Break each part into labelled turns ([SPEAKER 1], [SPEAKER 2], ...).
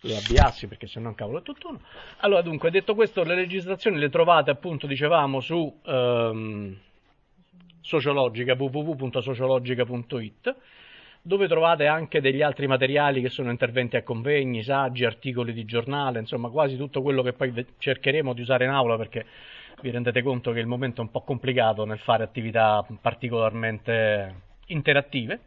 [SPEAKER 1] le abiassi, perché se no un cavolo è tutt'uno. Allora, dunque, detto questo, le registrazioni le trovate, appunto, dicevamo, su Sociologica, www.sociologica.it, dove trovate anche degli altri materiali che sono interventi a convegni, saggi, articoli di giornale, insomma quasi tutto quello che poi cercheremo di usare in aula, perché vi rendete conto che il momento è un po' complicato nel fare attività particolarmente interattive.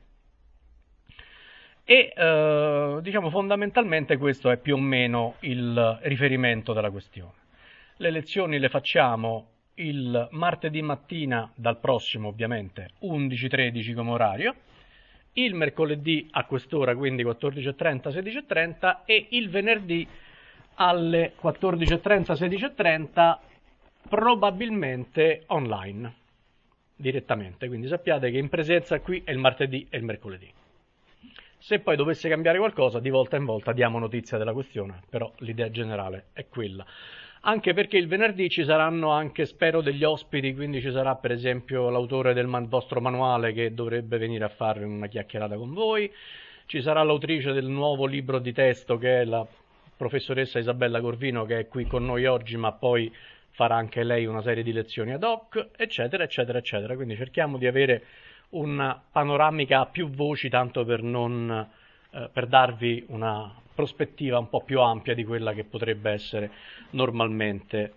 [SPEAKER 1] E diciamo fondamentalmente questo è più o meno il riferimento della questione. Le lezioni le facciamo il martedì mattina, dal prossimo ovviamente, 11:13 come orario, il mercoledì a quest'ora, quindi 14:30, 16:30, e il venerdì alle 14:30, 16:30, probabilmente online, direttamente, quindi sappiate che in presenza qui è il martedì e il mercoledì. Se poi dovesse cambiare qualcosa, di volta in volta diamo notizia della questione, però l'idea generale è quella. Anche perché il venerdì ci saranno anche, spero, degli ospiti, quindi ci sarà per esempio l'autore del vostro manuale che dovrebbe venire a fare una chiacchierata con voi, ci sarà l'autrice del nuovo libro di testo che è la professoressa Isabella Corvino, che è qui con noi oggi, ma poi farà anche lei una serie di lezioni ad hoc, eccetera, eccetera, eccetera. Quindi cerchiamo di avere una panoramica a più voci, tanto per non per darvi una prospettiva un po' più ampia di quella che potrebbe essere normalmente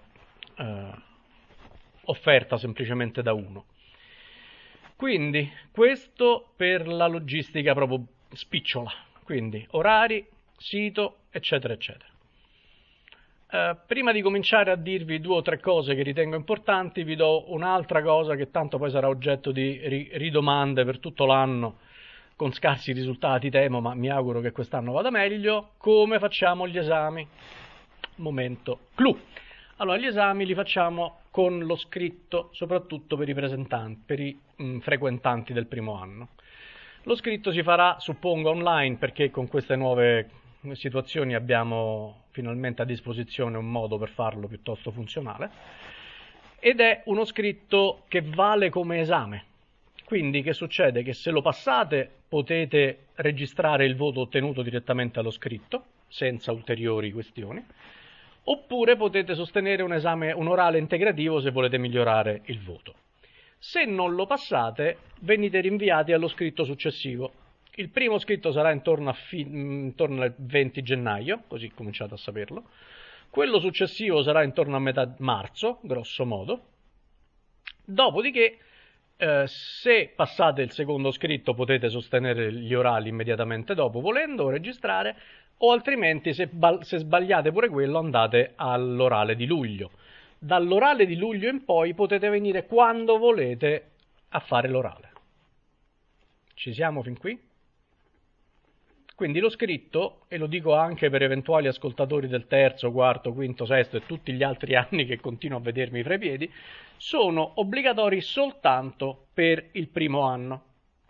[SPEAKER 1] offerta semplicemente da uno. Quindi questo per la logistica proprio spicciola, quindi orari, sito, eccetera, eccetera. Prima di cominciare a dirvi 2 o 3 cose che ritengo importanti, vi do un'altra cosa che tanto poi sarà oggetto di ridomande per tutto l'anno, con scarsi risultati temo, ma mi auguro che quest'anno vada meglio. Come facciamo gli esami? Momento clou. Allora, gli esami li facciamo con lo scritto, soprattutto per i frequentanti del primo anno. Lo scritto si farà, suppongo, online, perché con queste nuove situazioni abbiamo finalmente a disposizione un modo per farlo piuttosto funzionale, ed è uno scritto che vale come esame. Quindi che succede? Che se lo passate potete registrare il voto ottenuto direttamente allo scritto, senza ulteriori questioni, oppure potete sostenere un esame, un orale integrativo se volete migliorare il voto. Se non lo passate, venite rinviati allo scritto successivo. Il primo scritto sarà intorno al 20 gennaio, così cominciate a saperlo. Quello successivo sarà intorno a metà marzo, grosso modo. Dopodiché, se passate il secondo scritto, potete sostenere gli orali immediatamente dopo, volendo, registrare, o altrimenti, se sbagliate pure quello, andate all'orale di luglio. Dall'orale di luglio in poi potete venire quando volete a fare l'orale. Ci siamo fin qui? Quindi lo scritto, e lo dico anche per eventuali ascoltatori del terzo, quarto, quinto, sesto e tutti gli altri anni che continuo a vedermi fra i piedi, sono obbligatori soltanto per il primo anno.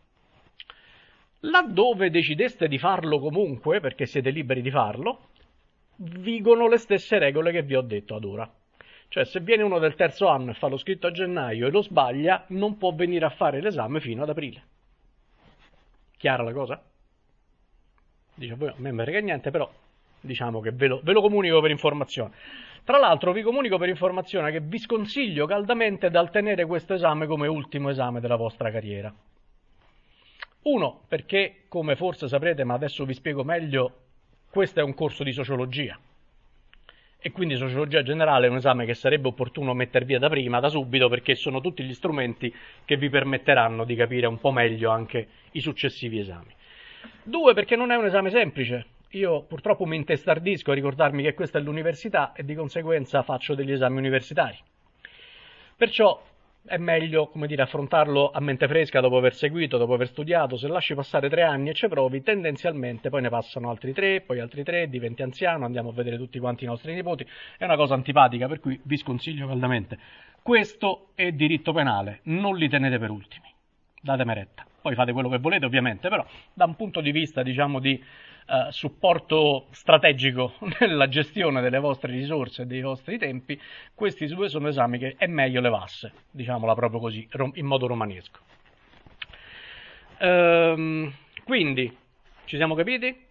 [SPEAKER 1] Laddove decideste di farlo comunque, perché siete liberi di farlo, vigono le stesse regole che vi ho detto ad ora. Cioè, se viene uno del terzo anno e fa lo scritto a gennaio e lo sbaglia, non può venire a fare l'esame fino ad aprile. Chiara la cosa? Dice, poi a me non mi frega niente, però diciamo che ve lo comunico per informazione. Tra l'altro vi comunico per informazione che vi sconsiglio caldamente dal tenere questo esame come ultimo esame della vostra carriera. Uno, perché, come forse saprete, ma adesso vi spiego meglio, questo è un corso di sociologia. E quindi sociologia generale è un esame che sarebbe opportuno mettere via da prima, da subito, perché sono tutti gli strumenti che vi permetteranno di capire un po' meglio anche i successivi esami. 2, perché non è un esame semplice. Io purtroppo mi intestardisco a ricordarmi che questa è l'università e di conseguenza faccio degli esami universitari. Perciò è meglio, come dire, affrontarlo a mente fresca dopo aver seguito, dopo aver studiato. Se lasci passare 3 anni e ci provi, tendenzialmente poi ne passano altri 3, poi altri 3, diventi anziano, andiamo a vedere tutti quanti i nostri nipoti. È una cosa antipatica, per cui vi sconsiglio caldamente. Questo è diritto penale, non li tenete per ultimi. Datemi retta. Poi fate quello che volete ovviamente, però da un punto di vista, diciamo, di supporto strategico nella gestione delle vostre risorse e dei vostri tempi, questi 2 sono esami che è meglio levasse, diciamola proprio così, in modo romanesco. Quindi, ci siamo capiti?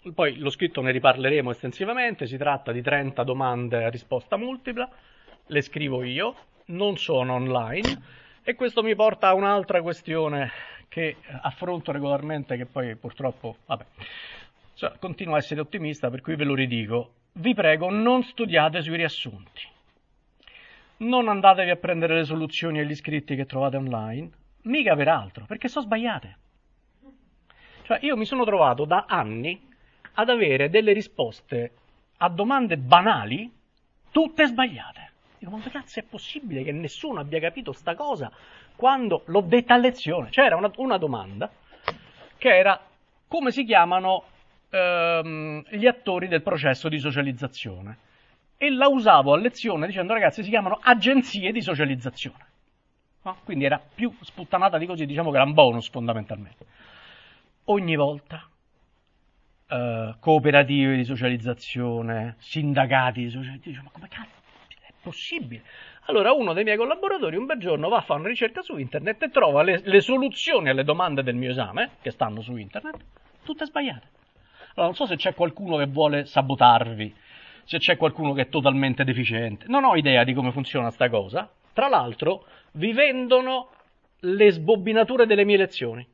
[SPEAKER 1] poi lo scritto ne riparleremo estensivamente, si tratta di 30 domande a risposta multipla, le scrivo io, non sono online, e questo mi porta a un'altra questione che affronto regolarmente, che poi purtroppo, vabbè, cioè, continuo a essere ottimista, per cui ve lo ridico. Vi prego, non studiate sui riassunti. Non andatevi a prendere le soluzioni agli scritti che trovate online, mica per altro, perché sono sbagliate. Cioè, io mi sono trovato da anni ad avere delle risposte a domande banali, tutte sbagliate. Dico, ma cazzo è possibile che nessuno abbia capito sta cosa quando l'ho detta a lezione? C'era una domanda che era come si chiamano gli attori del processo di socializzazione, e la usavo a lezione dicendo, ragazzi, si chiamano agenzie di socializzazione, no? Quindi era più sputtanata di così, diciamo che era un bonus fondamentalmente. Ogni volta cooperative di socializzazione, sindacati di socializzazione, ma come cazzo è possibile? Allora uno dei miei collaboratori un bel giorno va a fare una ricerca su internet e trova le soluzioni alle domande del mio esame, che stanno su internet, tutte sbagliate. Allora non so se c'è qualcuno che vuole sabotarvi, se c'è qualcuno che è totalmente deficiente, non ho idea di come funziona sta cosa. Tra l'altro vi vendono le sbobbinature delle mie lezioni.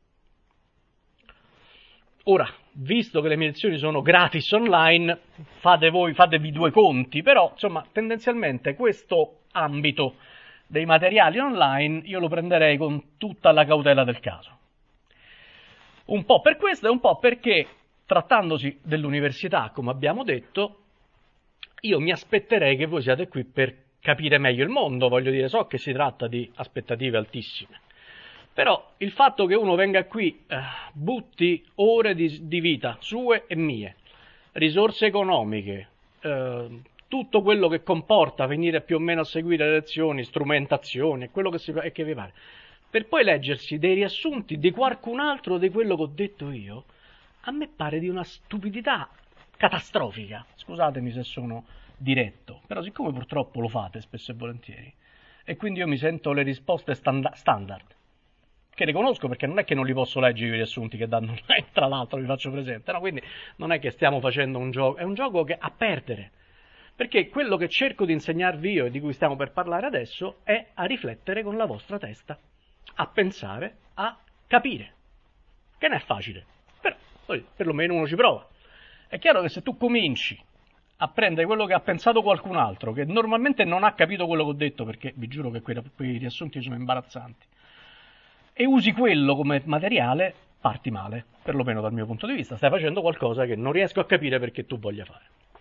[SPEAKER 1] Ora, visto che le mie lezioni sono gratis online, fatevi due conti, però insomma tendenzialmente questo ambito dei materiali online io lo prenderei con tutta la cautela del caso. Un po' per questo e un po' perché, trattandosi dell'università, come abbiamo detto, io mi aspetterei che voi siate qui per capire meglio il mondo, voglio dire, so che si tratta di aspettative altissime. Però il fatto che uno venga qui, butti ore di vita, sue e mie, risorse economiche, tutto quello che comporta venire più o meno a seguire le lezioni, strumentazioni, quello che vi pare, per poi leggersi dei riassunti di qualcun altro di quello che ho detto io, a me pare di una stupidità catastrofica. Scusatemi se sono diretto, però siccome purtroppo lo fate spesso e volentieri, e quindi io mi sento le risposte standard, che riconosco perché non è che non li posso leggere i riassunti che danno online, tra l'altro vi faccio presente, no? Quindi non è che stiamo facendo un gioco, è un gioco che a perdere, perché quello che cerco di insegnarvi io e di cui stiamo per parlare adesso è a riflettere con la vostra testa, a pensare, a capire, che non è facile, però poi perlomeno uno ci prova. È chiaro che se tu cominci a prendere quello che ha pensato qualcun altro, che normalmente non ha capito quello che ho detto, perché vi giuro che quei riassunti sono imbarazzanti, e usi quello come materiale, parti male, perlomeno dal mio punto di vista. Stai facendo qualcosa che non riesco a capire perché tu voglia fare.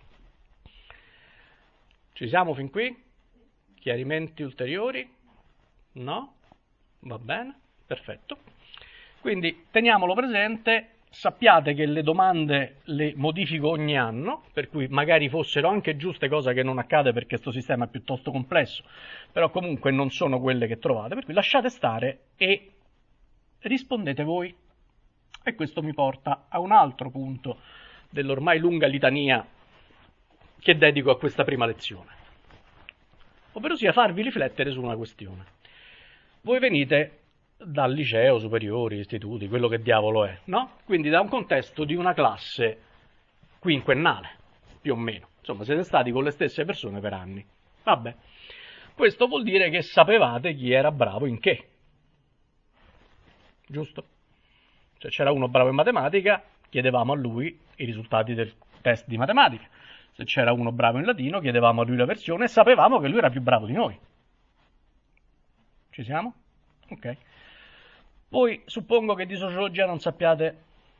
[SPEAKER 1] Ci siamo fin qui? Chiarimenti ulteriori? No? Va bene? Perfetto. Quindi teniamolo presente, sappiate che le domande le modifico ogni anno, per cui magari fossero anche giuste, cosa che non accade perché questo sistema è piuttosto complesso, però comunque non sono quelle che trovate, per cui lasciate stare e rispondete voi. E questo mi porta a un altro punto dell'ormai lunga litania che dedico a questa prima lezione, ovvero sia farvi riflettere su una questione. Voi venite dal liceo, superiori, istituti, quello che diavolo è, no? Quindi da un contesto di una classe quinquennale, più o meno. Insomma, siete stati con le stesse persone per anni. Vabbè, questo vuol dire che sapevate chi era bravo in che. Giusto? Se c'era uno bravo in matematica, chiedevamo a lui i risultati del test di matematica. Se c'era uno bravo in latino, chiedevamo a lui la versione e sapevamo che lui era più bravo di noi. Ci siamo? Ok. Poi suppongo che di sociologia non sappiate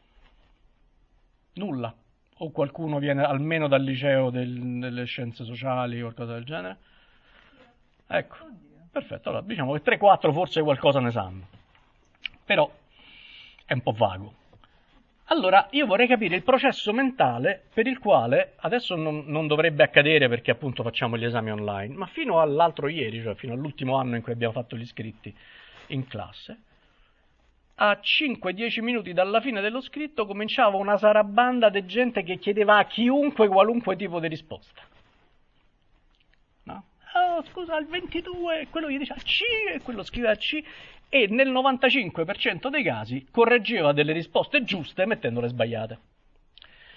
[SPEAKER 1] nulla, o qualcuno viene almeno dal liceo delle scienze sociali o qualcosa del genere? Ecco, perfetto, allora diciamo che 3-4 forse qualcosa ne sanno, però è un po' vago. Allora io vorrei capire il processo mentale per il quale, adesso non dovrebbe accadere perché appunto facciamo gli esami online, ma fino all'altro ieri, cioè fino all'ultimo anno in cui abbiamo fatto gli iscritti in classe, a 5-10 minuti dalla fine dello scritto cominciava una sarabanda di gente che chiedeva a chiunque qualunque tipo di risposta. No? Oh, scusa, il 22, quello gli diceva C e quello scriveva C, e nel 95% dei casi correggeva delle risposte giuste mettendole sbagliate.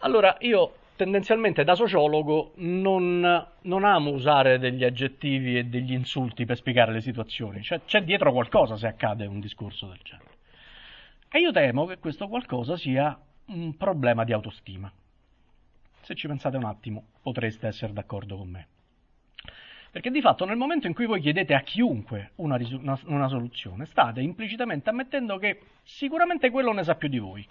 [SPEAKER 1] Allora, io tendenzialmente da sociologo non amo usare degli aggettivi e degli insulti per spiegare le situazioni. Cioè, c'è dietro qualcosa se accade un discorso del genere. E io temo che questo qualcosa sia un problema di autostima. Se ci pensate un attimo, potreste essere d'accordo con me. Perché di fatto nel momento in cui voi chiedete a chiunque una soluzione, state implicitamente ammettendo che sicuramente quello ne sa più di voi.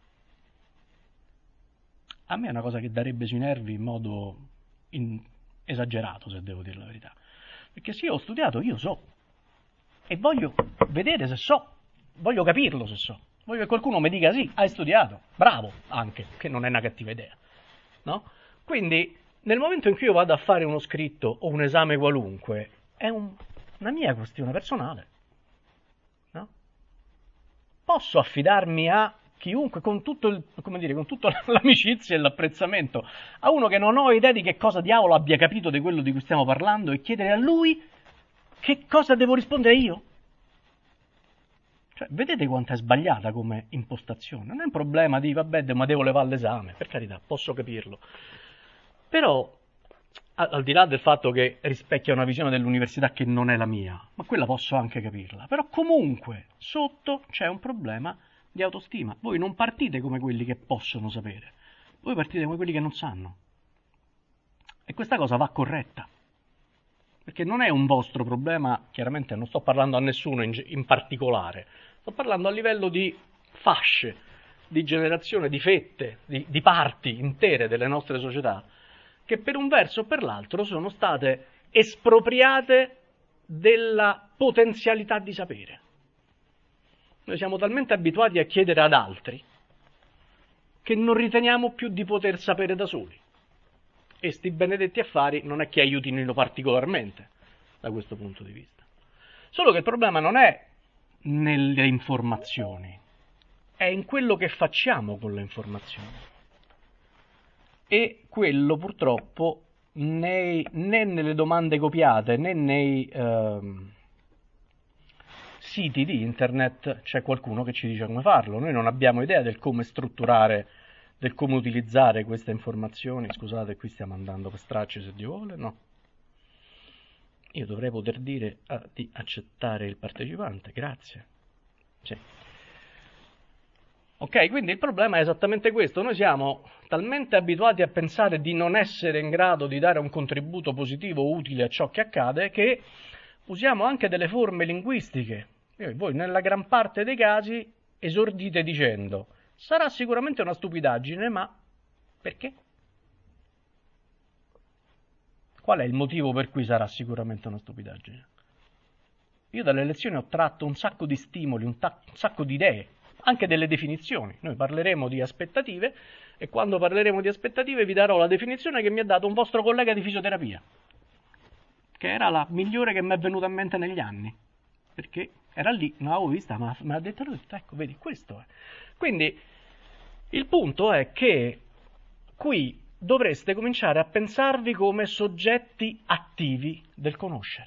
[SPEAKER 1] A me è una cosa che darebbe sui nervi in modo esagerato, se devo dire la verità. Perché se io ho studiato, io so. E voglio vedere se so. Voglio capirlo se so. Voglio che qualcuno mi dica sì, hai studiato. Bravo, anche, che non è una cattiva idea. No? Quindi, nel momento in cui io vado a fare uno scritto o un esame qualunque, è una mia questione personale. No? Posso affidarmi a chiunque, con tutto con tutta l'amicizia e l'apprezzamento, a uno che non ho idea di che cosa diavolo abbia capito di quello di cui stiamo parlando e chiedere a lui che cosa devo rispondere io? Cioè, vedete quanto è sbagliata come impostazione? Non è un problema di, vabbè, ma devo levare l'esame, per carità, posso capirlo. Però, al di là del fatto che rispecchia una visione dell'università che non è la mia, ma quella posso anche capirla, però comunque, sotto c'è un problema di autostima. Voi non partite come quelli che possono sapere, voi partite come quelli che non sanno. E questa cosa va corretta. Perché non è un vostro problema, chiaramente non sto parlando a nessuno in particolare, sto parlando a livello di fasce, di generazione, di fette, di parti intere delle nostre società, che per un verso o per l'altro sono state espropriate della potenzialità di sapere. Noi siamo talmente abituati a chiedere ad altri che non riteniamo più di poter sapere da soli. E sti benedetti affari non è che aiutino particolarmente da questo punto di vista. Solo che il problema non è nelle informazioni, è in quello che facciamo con le informazioni. E quello purtroppo né nelle domande copiate né nei siti di internet c'è qualcuno che ci dice come farlo. Noi non abbiamo idea del come strutturare, del come utilizzare queste informazioni. Scusate, qui stiamo andando per stracci, se Dio vuole, no. Io dovrei poter dire di accettare il partecipante, grazie. Sì. Ok, quindi il problema è esattamente questo. Noi siamo talmente abituati a pensare di non essere in grado di dare un contributo positivo o utile a ciò che accade che usiamo anche delle forme linguistiche. Voi nella gran parte dei casi esordite dicendo sarà sicuramente una stupidaggine, ma perché? Qual è il motivo per cui sarà sicuramente una stupidaggine? Io dalle lezioni ho tratto un sacco di stimoli, un sacco di idee, anche delle definizioni. Noi parleremo di aspettative e quando parleremo di aspettative vi darò la definizione che mi ha dato un vostro collega di fisioterapia, che era la migliore che mi è venuta in mente negli anni, perché era lì, non l'avevo vista, ma me l'ha detto lui, ecco, vedi, questo è. Quindi il punto è che qui dovreste cominciare a pensarvi come soggetti attivi del conoscere.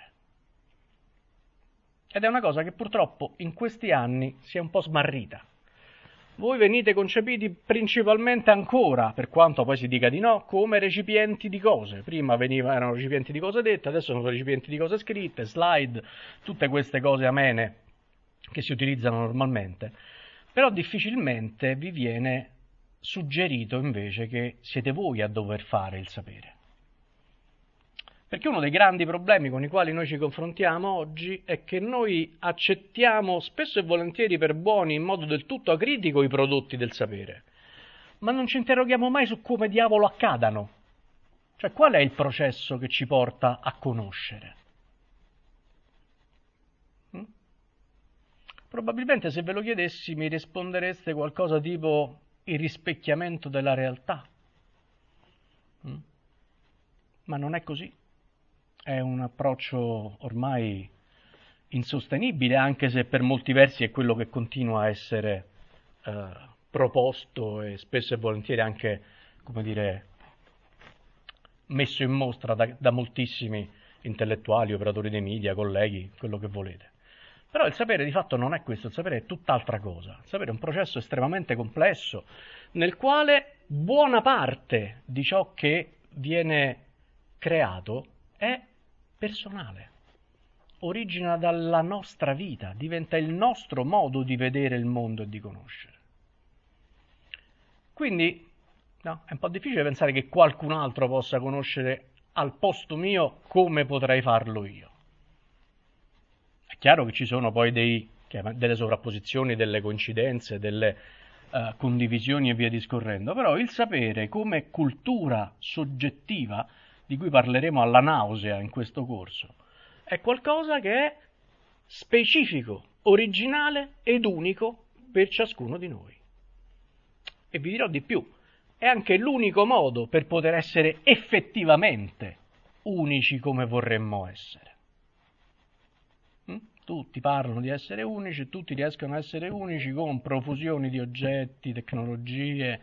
[SPEAKER 1] Ed è una cosa che purtroppo in questi anni si è un po' smarrita. Voi venite concepiti principalmente ancora, per quanto poi si dica di no, come recipienti di cose. Prima erano recipienti di cose dette, adesso sono recipienti di cose scritte, slide, tutte queste cose amene che si utilizzano normalmente. Però difficilmente vi viene suggerito invece che siete voi a dover fare il sapere. Perché uno dei grandi problemi con i quali noi ci confrontiamo oggi è che noi accettiamo spesso e volentieri per buoni in modo del tutto acritico i prodotti del sapere, ma non ci interroghiamo mai su come diavolo accadano. Cioè, qual è il processo che ci porta a conoscere? Probabilmente se ve lo chiedessi mi rispondereste qualcosa tipo il rispecchiamento della realtà. Ma non è così. È un approccio ormai insostenibile, anche se per molti versi è quello che continua a essere proposto e spesso e volentieri anche, come dire, messo in mostra da moltissimi intellettuali, operatori dei media, colleghi, quello che volete. Però il sapere di fatto non è questo, il sapere è tutt'altra cosa. Il sapere è un processo estremamente complesso, nel quale buona parte di ciò che viene creato è personale, origina dalla nostra vita, diventa il nostro modo di vedere il mondo e di conoscere. Quindi no, è un po' difficile pensare che qualcun altro possa conoscere al posto mio come potrei farlo io. È chiaro che ci sono poi delle sovrapposizioni, delle coincidenze, delle condivisioni e via discorrendo, però il sapere come cultura soggettiva, di cui parleremo alla nausea in questo corso, è qualcosa che è specifico, originale ed unico per ciascuno di noi. E vi dirò di più, è anche l'unico modo per poter essere effettivamente unici come vorremmo essere. Tutti parlano di essere unici, tutti riescono a essere unici con profusioni di oggetti, tecnologie,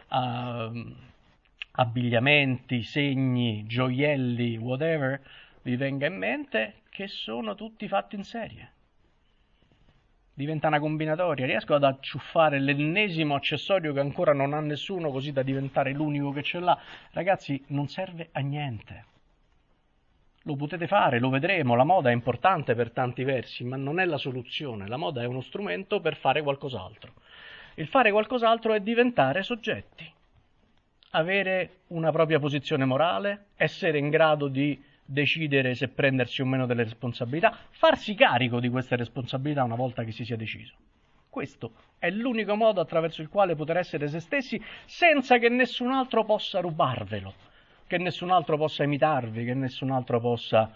[SPEAKER 1] abbigliamenti, segni, gioielli, whatever vi venga in mente, che sono tutti fatti in serie. Diventa una combinatoria, riesco ad acciuffare l'ennesimo accessorio che ancora non ha nessuno così da diventare l'unico che ce l'ha. Ragazzi, non serve a niente. Lo potete fare, lo vedremo, la moda è importante per tanti versi, ma non è la soluzione, la moda è uno strumento per fare qualcos'altro. Il fare qualcos'altro è diventare soggetti, avere una propria posizione morale, essere in grado di decidere se prendersi o meno delle responsabilità, farsi carico di queste responsabilità una volta che si sia deciso. Questo è l'unico modo attraverso il quale poter essere se stessi senza che nessun altro possa rubarvelo, che nessun altro possa imitarvi, che nessun altro possa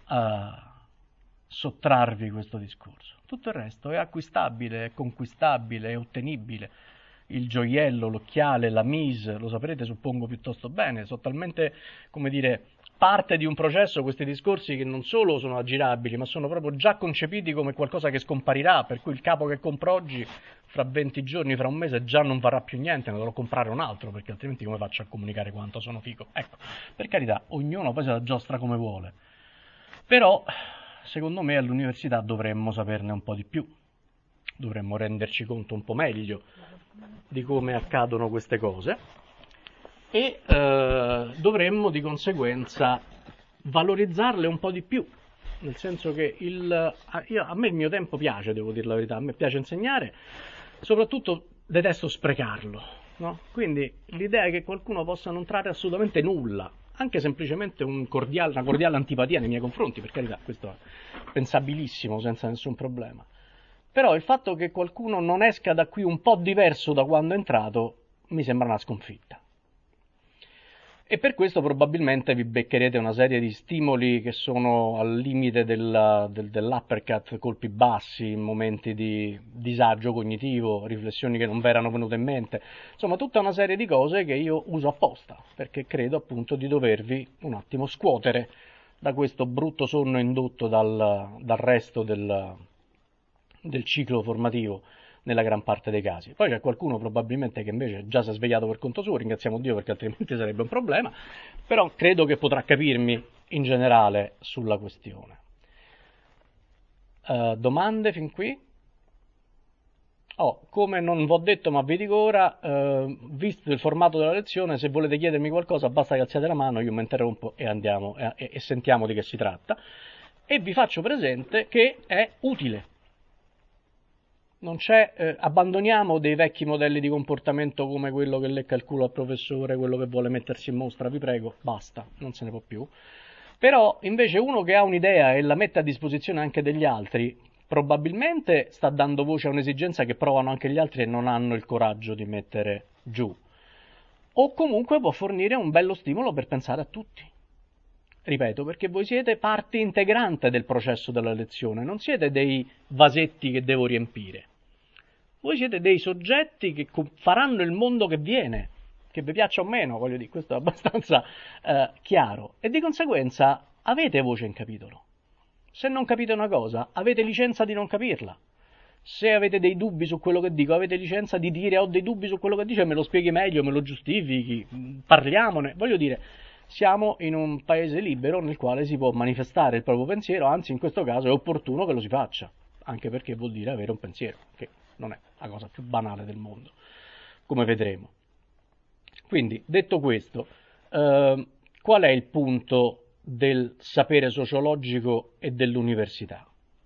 [SPEAKER 1] sottrarvi questo discorso. Tutto il resto è acquistabile, è conquistabile, è ottenibile. Il gioiello, l'occhiale, la mise, lo saprete suppongo piuttosto bene, sono talmente, come dire, parte di un processo questi discorsi che non solo sono aggirabili, ma sono proprio già concepiti come qualcosa che scomparirà, per cui il capo che compro oggi, fra 20 giorni, fra un mese, già non varrà più niente, ne dovrò comprare un altro, perché altrimenti come faccio a comunicare quanto sono figo? Ecco, per carità, ognuno poi se la giostra come vuole. Però, secondo me, all'università dovremmo saperne un po' di più, dovremmo renderci conto un po' meglio di come accadono queste cose e dovremmo di conseguenza valorizzarle un po' di più, nel senso che a me il mio tempo piace, devo dire la verità, a me piace insegnare, soprattutto detesto sprecarlo, no? Quindi l'idea è che qualcuno possa non trarre assolutamente nulla, anche semplicemente una cordiale antipatia nei miei confronti, per carità, questo è pensabilissimo senza nessun problema. Però il fatto che qualcuno non esca da qui un po' diverso da quando è entrato mi sembra una sconfitta. E per questo probabilmente vi beccherete una serie di stimoli che sono al limite dell'uppercut, colpi bassi, momenti di disagio cognitivo, riflessioni che non vi erano venute in mente, insomma tutta una serie di cose che io uso apposta, perché credo appunto di dovervi un attimo scuotere da questo brutto sonno indotto dal resto del ciclo formativo nella gran parte dei casi. Poi c'è qualcuno probabilmente che invece già si è svegliato per conto suo, ringraziamo Dio perché altrimenti sarebbe un problema, però credo che potrà capirmi in generale sulla questione. Domande fin qui? Come non vi ho detto ma vi dico ora, visto il formato della lezione, se volete chiedermi qualcosa basta che alziate la mano, io mi interrompo e andiamo e sentiamo di che si tratta, e vi faccio presente che è utile. Non c'è, abbandoniamo dei vecchi modelli di comportamento come quello che lecca il culo al professore, quello che vuole mettersi in mostra, vi prego, basta, non se ne può più. Però invece uno che ha un'idea e la mette a disposizione anche degli altri, probabilmente sta dando voce a un'esigenza che provano anche gli altri e non hanno il coraggio di mettere giù. O comunque può fornire un bello stimolo per pensare a tutti. Ripeto, perché voi siete parte integrante del processo della lezione, non siete dei vasetti che devo riempire. Voi siete dei soggetti che faranno il mondo che viene, che vi piaccia o meno, voglio dire, questo è abbastanza chiaro. E di conseguenza avete voce in capitolo. Se non capite una cosa, avete licenza di non capirla. Se avete dei dubbi su quello che dico, avete licenza di dire ho dei dubbi su quello che dice, me lo spieghi meglio, me lo giustifichi, parliamone, voglio dire. Siamo in un paese libero nel quale si può manifestare il proprio pensiero, anzi in questo caso è opportuno che lo si faccia, anche perché vuol dire avere un pensiero, che non è la cosa più banale del mondo, come vedremo. Quindi, detto questo, qual è il punto del sapere sociologico e dell'università?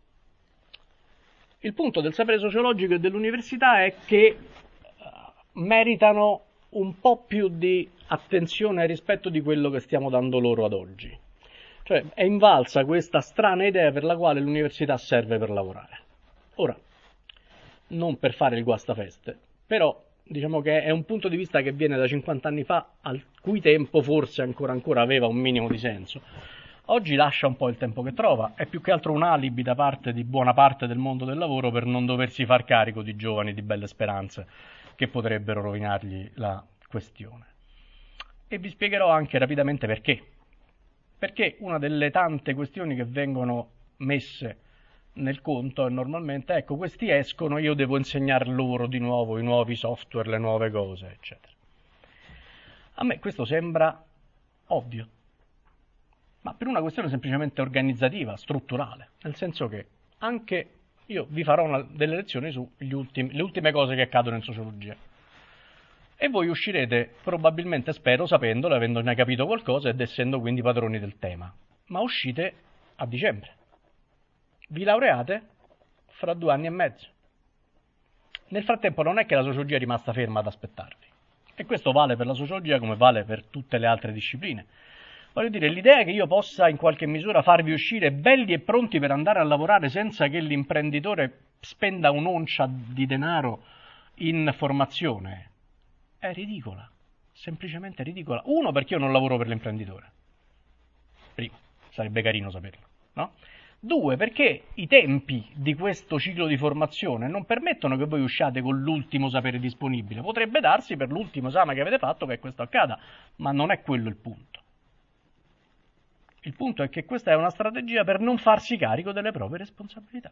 [SPEAKER 1] Il punto del sapere sociologico e dell'università è che meritano un po' più di attenzione rispetto di quello che stiamo dando loro ad oggi. Cioè, è invalsa questa strana idea per la quale l'università serve per lavorare. Ora, non per fare il guastafeste, però diciamo che è un punto di vista che viene da 50 anni fa, al cui tempo forse ancora aveva un minimo di senso. Oggi lascia un po' il tempo che trova, è più che altro un alibi da parte di buona parte del mondo del lavoro per non doversi far carico di giovani di belle speranze che potrebbero rovinargli la questione. E vi spiegherò anche rapidamente perché. Perché una delle tante questioni che vengono messe nel conto è normalmente, ecco, questi escono, io devo insegnare loro di nuovo i nuovi software, le nuove cose, eccetera. A me questo sembra ovvio, ma per una questione semplicemente organizzativa, strutturale, nel senso che anche io vi farò delle lezioni sulle ultime cose che accadono in sociologia. E voi uscirete probabilmente, spero, sapendolo, avendone capito qualcosa ed essendo quindi padroni del tema. Ma uscite a dicembre. Vi laureate fra 2 anni e mezzo. Nel frattempo non è che la sociologia è rimasta ferma ad aspettarvi. E questo vale per la sociologia come vale per tutte le altre discipline. Voglio dire, l'idea che io possa in qualche misura farvi uscire belli e pronti per andare a lavorare senza che l'imprenditore spenda un'oncia di denaro in formazione è ridicola, semplicemente ridicola. Uno, perché io non lavoro per l'imprenditore. Primo, sarebbe carino saperlo, no? 2, perché i tempi di questo ciclo di formazione non permettono che voi usciate con l'ultimo sapere disponibile. Potrebbe darsi per l'ultimo esame che avete fatto che questo accada, ma non è quello il punto. Il punto è che questa è una strategia per non farsi carico delle proprie responsabilità.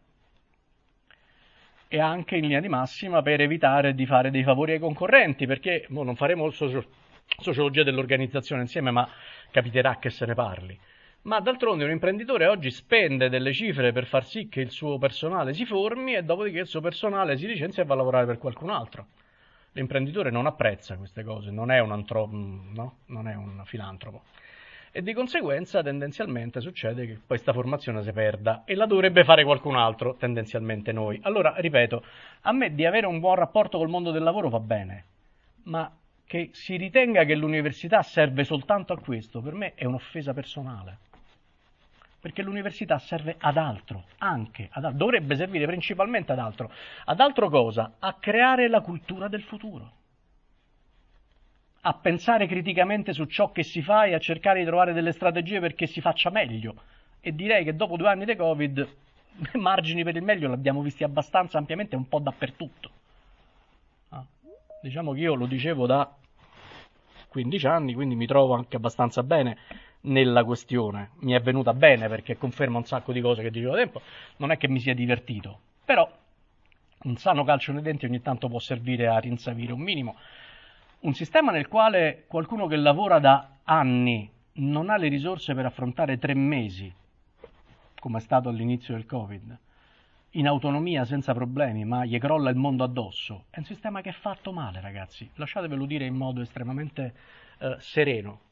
[SPEAKER 1] E anche in linea di massima per evitare di fare dei favori ai concorrenti, perché non faremo sociologia dell'organizzazione insieme, ma capiterà che se ne parli. Ma d'altronde un imprenditore oggi spende delle cifre per far sì che il suo personale si formi e dopodiché il suo personale si licenzia e va a lavorare per qualcun altro. L'imprenditore non apprezza queste cose, non è non è un filantropo. E di conseguenza tendenzialmente succede che questa formazione si perda e la dovrebbe fare qualcun altro, tendenzialmente noi. Allora, ripeto, a me di avere un buon rapporto col mondo del lavoro va bene, ma che si ritenga che l'università serve soltanto a questo, per me è un'offesa personale. Perché l'università serve ad altro, dovrebbe servire principalmente ad altro. Ad altro cosa? A creare la cultura del futuro. A pensare criticamente su ciò che si fa e a cercare di trovare delle strategie perché si faccia meglio. E direi che dopo 2 anni di Covid, margini per il meglio l'abbiamo visti abbastanza ampiamente un po' dappertutto. Diciamo che io lo dicevo da 15 anni, quindi mi trovo anche abbastanza bene nella questione. Mi è venuta bene perché conferma un sacco di cose che dicevo da tempo. Non è che mi sia divertito, però un sano calcio nei denti ogni tanto può servire a rinsavire un minimo. Un sistema nel quale qualcuno che lavora da anni non ha le risorse per affrontare 3 mesi, come è stato all'inizio del Covid, in autonomia senza problemi, ma gli crolla il mondo addosso, è un sistema che è fatto male, ragazzi. Lasciatevelo dire in modo estremamente sereno.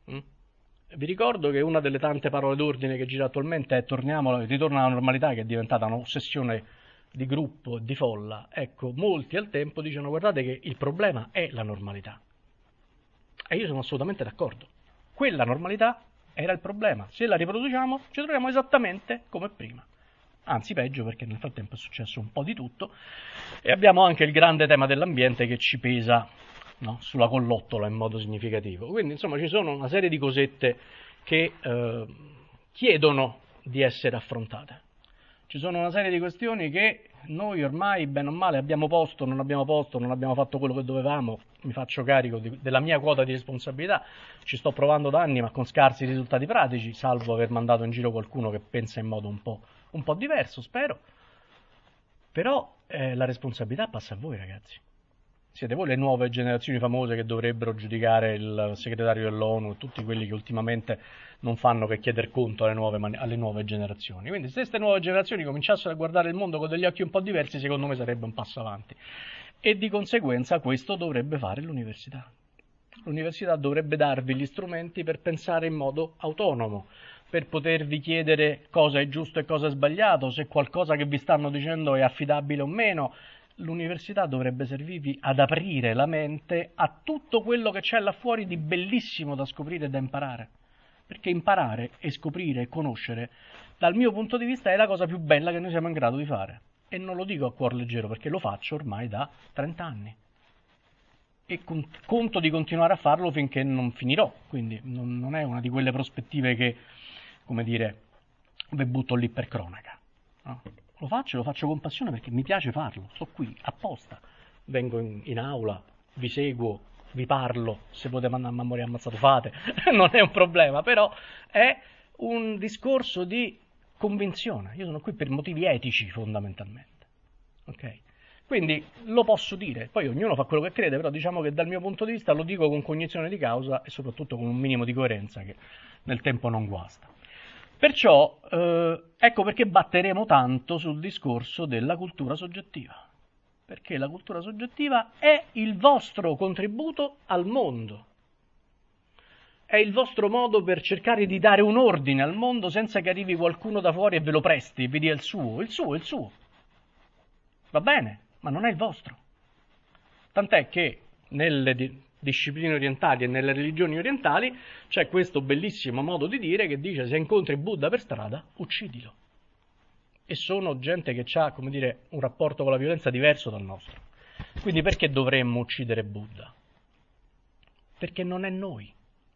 [SPEAKER 1] Vi ricordo che una delle tante parole d'ordine che gira attualmente è ritorno alla normalità, che è diventata un'ossessione di gruppo, di folla. Ecco, molti al tempo dicono guardate che il problema è la normalità. E io sono assolutamente d'accordo. Quella normalità era il problema. Se la riproduciamo ci troviamo esattamente come prima. Anzi peggio, perché nel frattempo è successo un po' di tutto e abbiamo anche il grande tema dell'ambiente che ci pesa, no, sulla collottola in modo significativo. Quindi insomma ci sono una serie di cosette che chiedono di essere affrontate. Ci sono una serie di questioni che noi ormai, bene o male, abbiamo posto, non abbiamo fatto quello che dovevamo, mi faccio carico della mia quota di responsabilità, ci sto provando da anni ma con scarsi risultati pratici, salvo aver mandato in giro qualcuno che pensa in modo un po' diverso, spero. Però la responsabilità passa a voi, ragazzi. Siete voi le nuove generazioni famose che dovrebbero giudicare il segretario dell'ONU e tutti quelli che ultimamente non fanno che chieder conto alle nuove generazioni. Quindi se queste nuove generazioni cominciassero a guardare il mondo con degli occhi un po' diversi, secondo me sarebbe un passo avanti. E di conseguenza questo dovrebbe fare l'università. L'università dovrebbe darvi gli strumenti per pensare in modo autonomo, per potervi chiedere cosa è giusto e cosa è sbagliato, se qualcosa che vi stanno dicendo è affidabile o meno. L'università dovrebbe servirvi ad aprire la mente a tutto quello che c'è là fuori di bellissimo da scoprire e da imparare. Perché imparare e scoprire e conoscere, dal mio punto di vista, è la cosa più bella che noi siamo in grado di fare. E non lo dico a cuor leggero, perché lo faccio ormai da 30 anni. E conto di continuare a farlo finché non finirò. Quindi non è una di quelle prospettive che, come dire, ve butto lì per cronaca. No? Lo faccio con passione perché mi piace farlo. Sto qui, apposta. Vengo in aula, vi seguo, vi parlo, se potete mandare a morire ammazzato fate, non è un problema, però è un discorso di convinzione. Io sono qui per motivi etici fondamentalmente, ok? Quindi lo posso dire, poi ognuno fa quello che crede, però diciamo che dal mio punto di vista lo dico con cognizione di causa e soprattutto con un minimo di coerenza che nel tempo non guasta. Perciò ecco perché batteremo tanto sul discorso della cultura soggettiva. Perché la cultura soggettiva è il vostro contributo al mondo. È il vostro modo per cercare di dare un ordine al mondo senza che arrivi qualcuno da fuori e ve lo presti e vi dia il suo. Il suo è il suo. Va bene, ma non è il vostro. Tant'è che nelle discipline orientali e nelle religioni orientali c'è questo bellissimo modo di dire che dice: se incontri Buddha per strada, uccidilo. E sono gente che ha, come dire, un rapporto con la violenza diverso dal nostro. Quindi perché dovremmo uccidere Buddha? Perché non è noi.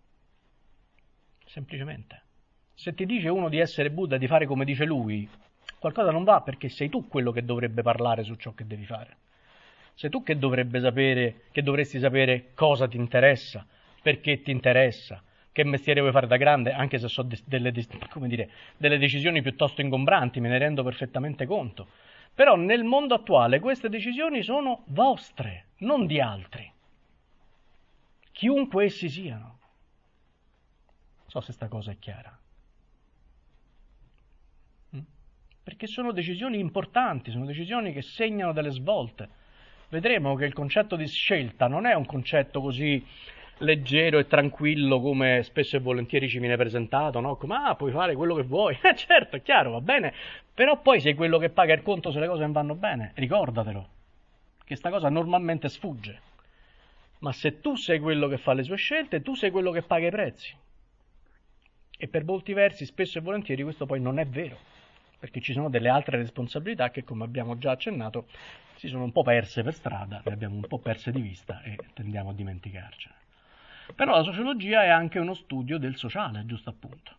[SPEAKER 1] Semplicemente. Se ti dice uno di essere Buddha e di fare come dice lui, qualcosa non va, perché sei tu quello che dovrebbe parlare su ciò che devi fare. Sei tu che dovresti sapere cosa ti interessa, perché ti interessa, che mestiere vuoi fare da grande, anche se so delle decisioni piuttosto ingombranti, me ne rendo perfettamente conto. Però nel mondo attuale queste decisioni sono vostre, non di altri. Chiunque essi siano. Non so se sta cosa è chiara. Perché sono decisioni importanti, sono decisioni che segnano delle svolte. Vedremo che il concetto di scelta non è un concetto così leggero e tranquillo come spesso e volentieri ci viene presentato, no? Come, puoi fare quello che vuoi. Certo, è chiaro, va bene, però poi sei quello che paga il conto se le cose non vanno bene, ricordatelo, che sta cosa normalmente sfugge. Ma se tu sei quello che fa le sue scelte, tu sei quello che paga i prezzi. E per molti versi, spesso e volentieri, questo poi non è vero, perché ci sono delle altre responsabilità che, come abbiamo già accennato, si sono un po' perse per strada, le abbiamo un po' perse di vista e tendiamo a dimenticarcene. Però la sociologia è anche uno studio del sociale, giusto appunto.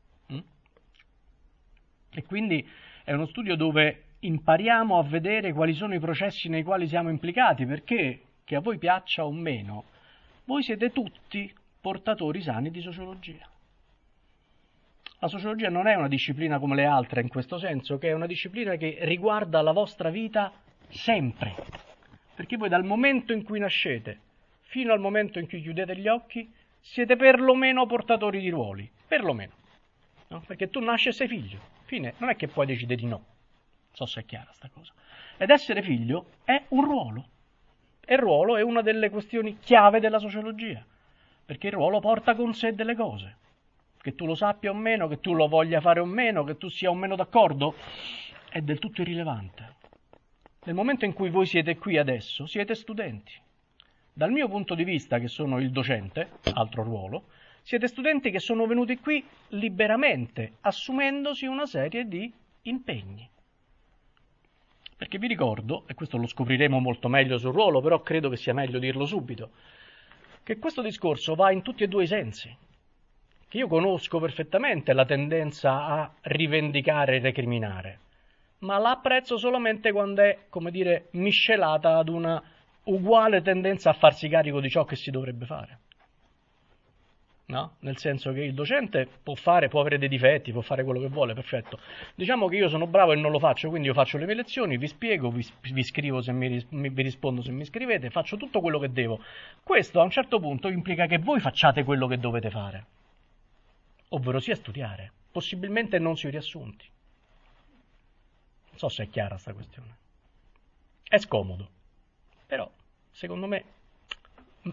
[SPEAKER 1] E quindi è uno studio dove impariamo a vedere quali sono i processi nei quali siamo implicati, perché, che a voi piaccia o meno, voi siete tutti portatori sani di sociologia. La sociologia non è una disciplina come le altre in questo senso, che è una disciplina che riguarda la vostra vita sempre. Perché voi dal momento in cui nascete fino al momento in cui chiudete gli occhi siete perlomeno portatori di ruoli, perlomeno. No? Perché tu nasci e sei figlio, fine, non è che puoi decidere di no. Non so se è chiara sta cosa. Ed essere figlio è un ruolo. E il ruolo è una delle questioni chiave della sociologia, perché il ruolo porta con sé delle cose. Che tu lo sappia o meno, che tu lo voglia fare o meno, che tu sia o meno d'accordo, è del tutto irrilevante. Nel momento in cui voi siete qui adesso, siete studenti. Dal mio punto di vista, che sono il docente, altro ruolo, siete studenti che sono venuti qui liberamente, assumendosi una serie di impegni. Perché vi ricordo, e questo lo scopriremo molto meglio sul ruolo, però credo che sia meglio dirlo subito, che questo discorso va in tutti e due i sensi. Che io conosco perfettamente la tendenza a rivendicare e recriminare, ma la apprezzo solamente quando è, come dire, miscelata ad una uguale tendenza a farsi carico di ciò che si dovrebbe fare. No? Nel senso che il docente può avere dei difetti, può fare quello che vuole, perfetto. Diciamo che io sono bravo e non lo faccio, quindi io faccio le mie lezioni, vi spiego, vi scrivo se vi rispondo se mi scrivete, faccio tutto quello che devo. Questo a un certo punto implica che voi facciate quello che dovete fare, ovvero sia studiare, possibilmente non sui riassunti. Non so se è chiara sta questione. È scomodo, però secondo me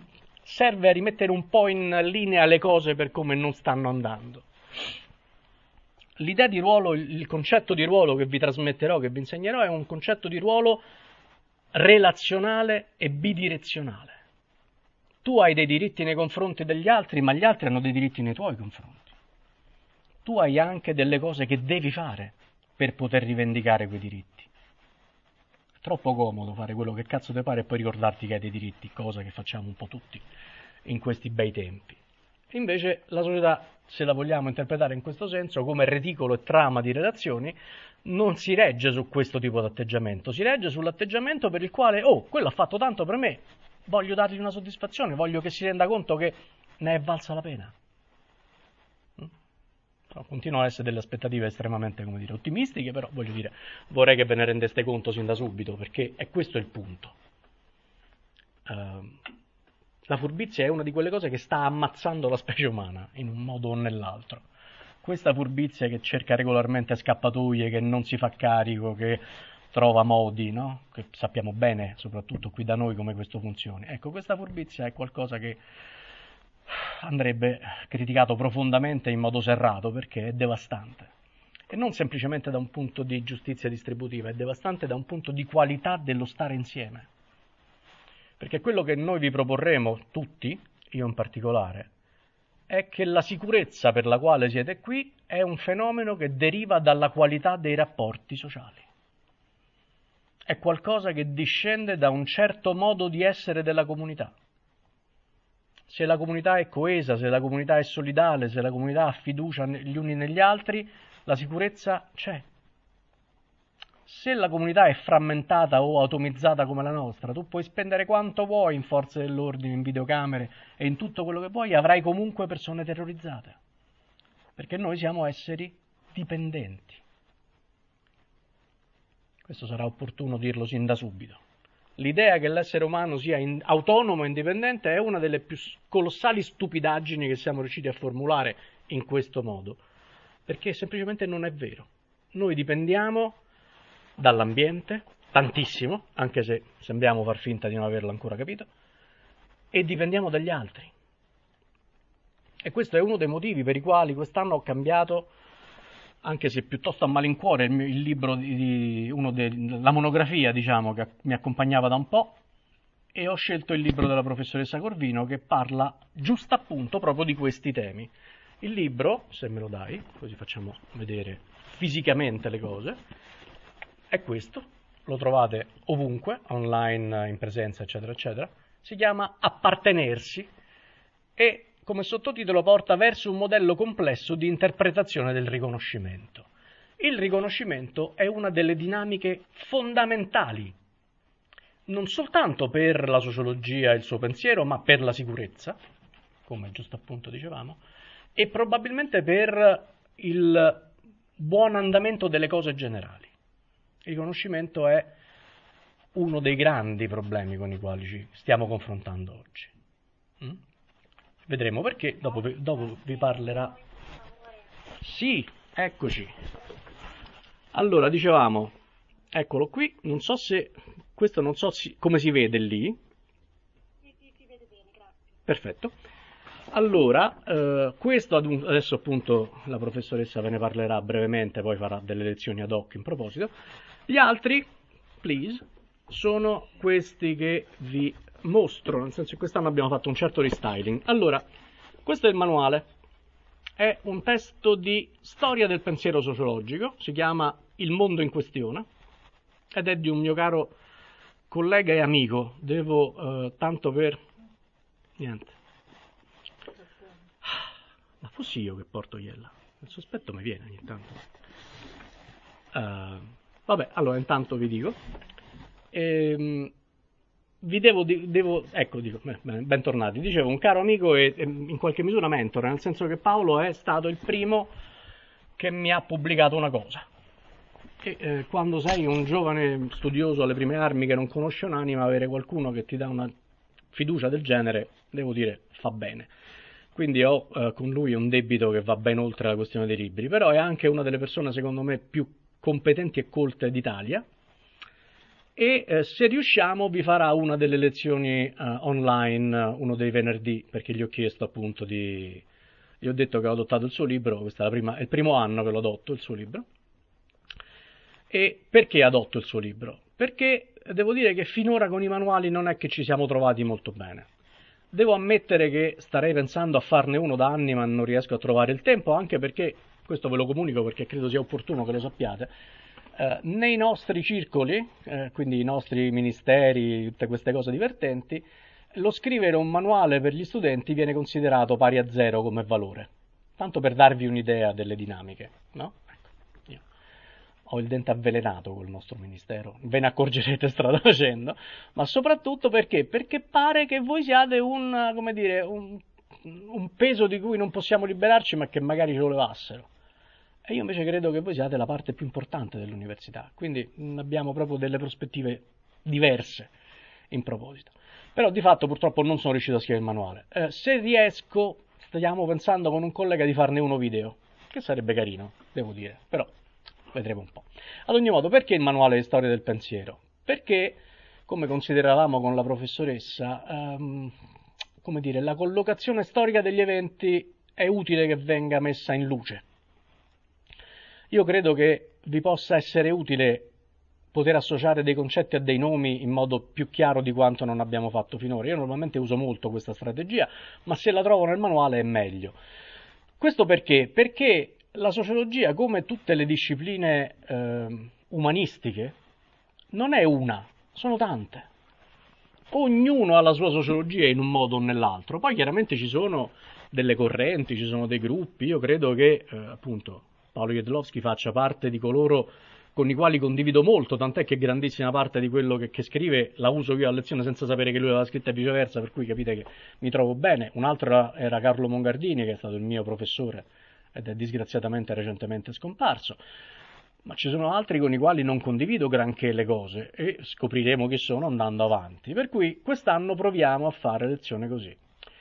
[SPEAKER 1] serve a rimettere un po' in linea le cose per come non stanno andando. L'idea di ruolo, il concetto di ruolo che vi trasmetterò, che vi insegnerò, è un concetto di ruolo relazionale e bidirezionale. Tu hai dei diritti nei confronti degli altri, ma gli altri hanno dei diritti nei tuoi confronti. Tu hai anche delle cose che devi fare per poter rivendicare quei diritti. È troppo comodo fare quello che cazzo ti pare e poi ricordarti che hai dei diritti, cosa che facciamo un po' tutti in questi bei tempi. Invece la società, se la vogliamo interpretare in questo senso, come reticolo e trama di relazioni, non si regge su questo tipo di atteggiamento, si regge sull'atteggiamento per il quale, oh, quello ha fatto tanto per me, voglio dargli una soddisfazione, voglio che si renda conto che ne è valsa la pena. Continuano ad essere delle aspettative estremamente, come dire, ottimistiche, però voglio dire, vorrei che ve ne rendeste conto sin da subito, perché è questo il punto. La furbizia è una di quelle cose che sta ammazzando la specie umana, in un modo o nell'altro. Questa furbizia che cerca regolarmente scappatoie, che non si fa carico, che trova modi, no? Che sappiamo bene, soprattutto qui da noi, come questo funzioni. Ecco, questa furbizia è qualcosa che andrebbe criticato profondamente in modo serrato, perché è devastante. E non semplicemente da un punto di giustizia distributiva, è devastante da un punto di qualità dello stare insieme. Perché quello che noi vi proporremo, tutti, io in particolare, è che la sicurezza per la quale siete qui è un fenomeno che deriva dalla qualità dei rapporti sociali. È qualcosa che discende da un certo modo di essere della comunità. Se la comunità è coesa, se la comunità è solidale, se la comunità ha fiducia gli uni negli altri, la sicurezza c'è. Se la comunità è frammentata o atomizzata come la nostra, tu puoi spendere quanto vuoi in forze dell'ordine, in videocamere e in tutto quello che vuoi, avrai comunque persone terrorizzate. Perché noi siamo esseri dipendenti. Questo sarà opportuno dirlo sin da subito. L'idea che l'essere umano sia autonomo e indipendente è una delle più colossali stupidaggini che siamo riusciti a formulare in questo modo, perché semplicemente non è vero. Noi dipendiamo dall'ambiente, tantissimo, anche se sembriamo far finta di non averlo ancora capito, e dipendiamo dagli altri. E questo è uno dei motivi per i quali quest'anno ho cambiato, anche se piuttosto a malincuore, il libro la monografia, diciamo, che mi accompagnava da un po', e ho scelto il libro della professoressa Corvino, che parla giusto appunto proprio di questi temi. Il libro, se me lo dai, così facciamo vedere fisicamente le cose, è questo, lo trovate ovunque, online, in presenza, eccetera, eccetera. Si chiama Appartenersi e come sottotitolo porta verso un modello complesso di interpretazione del riconoscimento. Il riconoscimento è una delle dinamiche fondamentali, non soltanto per la sociologia e il suo pensiero, ma per la sicurezza, come giusto appunto dicevamo, e probabilmente per il buon andamento delle cose generali. Il riconoscimento è uno dei grandi problemi con i quali ci stiamo confrontando oggi. Vedremo perché, dopo vi parlerà. Sì, eccoci. Allora, dicevamo, eccolo qui, non so se, questo non so come si vede lì.
[SPEAKER 2] Sì, si vede bene, grazie.
[SPEAKER 1] Perfetto. Allora, questo adesso appunto la professoressa ve ne parlerà brevemente, poi farà delle lezioni ad hoc in proposito. Gli altri, please, sono questi che vi mostro, nel senso che quest'anno abbiamo fatto un certo restyling. Allora, questo è il manuale, è un testo di storia del pensiero sociologico, si chiama Il mondo in questione, ed è di un mio caro collega e amico, tanto per... niente. Ma fossi io che porto Iella, il sospetto mi viene ogni tanto. Vabbè, allora intanto vi dico. Vi bentornati. Dicevo, un caro amico e in qualche misura mentore, nel senso che Paolo è stato il primo che mi ha pubblicato una cosa. E quando sei un giovane studioso alle prime armi che non conosce un'anima, avere qualcuno che ti dà una fiducia del genere, devo dire, fa bene. Quindi ho con lui un debito che va ben oltre la questione dei libri, però è anche una delle persone secondo me più competenti e colte d'Italia, e se riusciamo vi farà una delle lezioni online uno dei venerdì, perché gli ho chiesto appunto gli ho detto che ho adottato il suo libro, questa è il primo anno che lo adotto il suo libro. E perché adotto il suo libro? Perché devo dire che finora con i manuali non è che ci siamo trovati molto bene. Devo ammettere che starei pensando a farne uno da anni, ma non riesco a trovare il tempo, anche perché, questo ve lo comunico perché credo sia opportuno che lo sappiate, nei nostri circoli, quindi i nostri ministeri, tutte queste cose divertenti, lo scrivere un manuale per gli studenti viene considerato pari a 0 come valore. Tanto per darvi un'idea delle dinamiche, no? Ecco, io ho il dente avvelenato col nostro ministero, ve ne accorgerete strada facendo, ma soprattutto perché? Perché pare che voi siate come dire, un peso di cui non possiamo liberarci, ma che magari ce lo levassero. E io invece credo che voi siate la parte più importante dell'università, quindi abbiamo proprio delle prospettive diverse in proposito. Però di fatto purtroppo non sono riuscito a scrivere il manuale. Se riesco, stiamo pensando con un collega di farne uno video, che sarebbe carino, devo dire, però vedremo un po'. Ad ogni modo, perché il manuale di storia del pensiero? Perché, come consideravamo con la professoressa, come dire, la collocazione storica degli eventi è utile che venga messa in luce. Io credo che vi possa essere utile poter associare dei concetti a dei nomi in modo più chiaro di quanto non abbiamo fatto finora. Io normalmente uso molto questa strategia, ma se la trovo nel manuale è meglio. Questo perché? Perché la sociologia, come tutte le discipline umanistiche, non è una, sono tante. Ognuno ha la sua sociologia in un modo o nell'altro. Poi chiaramente ci sono delle correnti, ci sono dei gruppi. Io credo che appunto Paolo Jedlowski faccia parte di coloro con i quali condivido molto, tant'è che grandissima parte di quello che scrive la uso io a lezione senza sapere che lui aveva scritto e viceversa, per cui capite che mi trovo bene. Un altro era Carlo Mongardini, che è stato il mio professore ed è disgraziatamente recentemente scomparso, ma ci sono altri con i quali non condivido granché le cose e scopriremo chi sono andando avanti, per cui quest'anno proviamo a fare lezione così,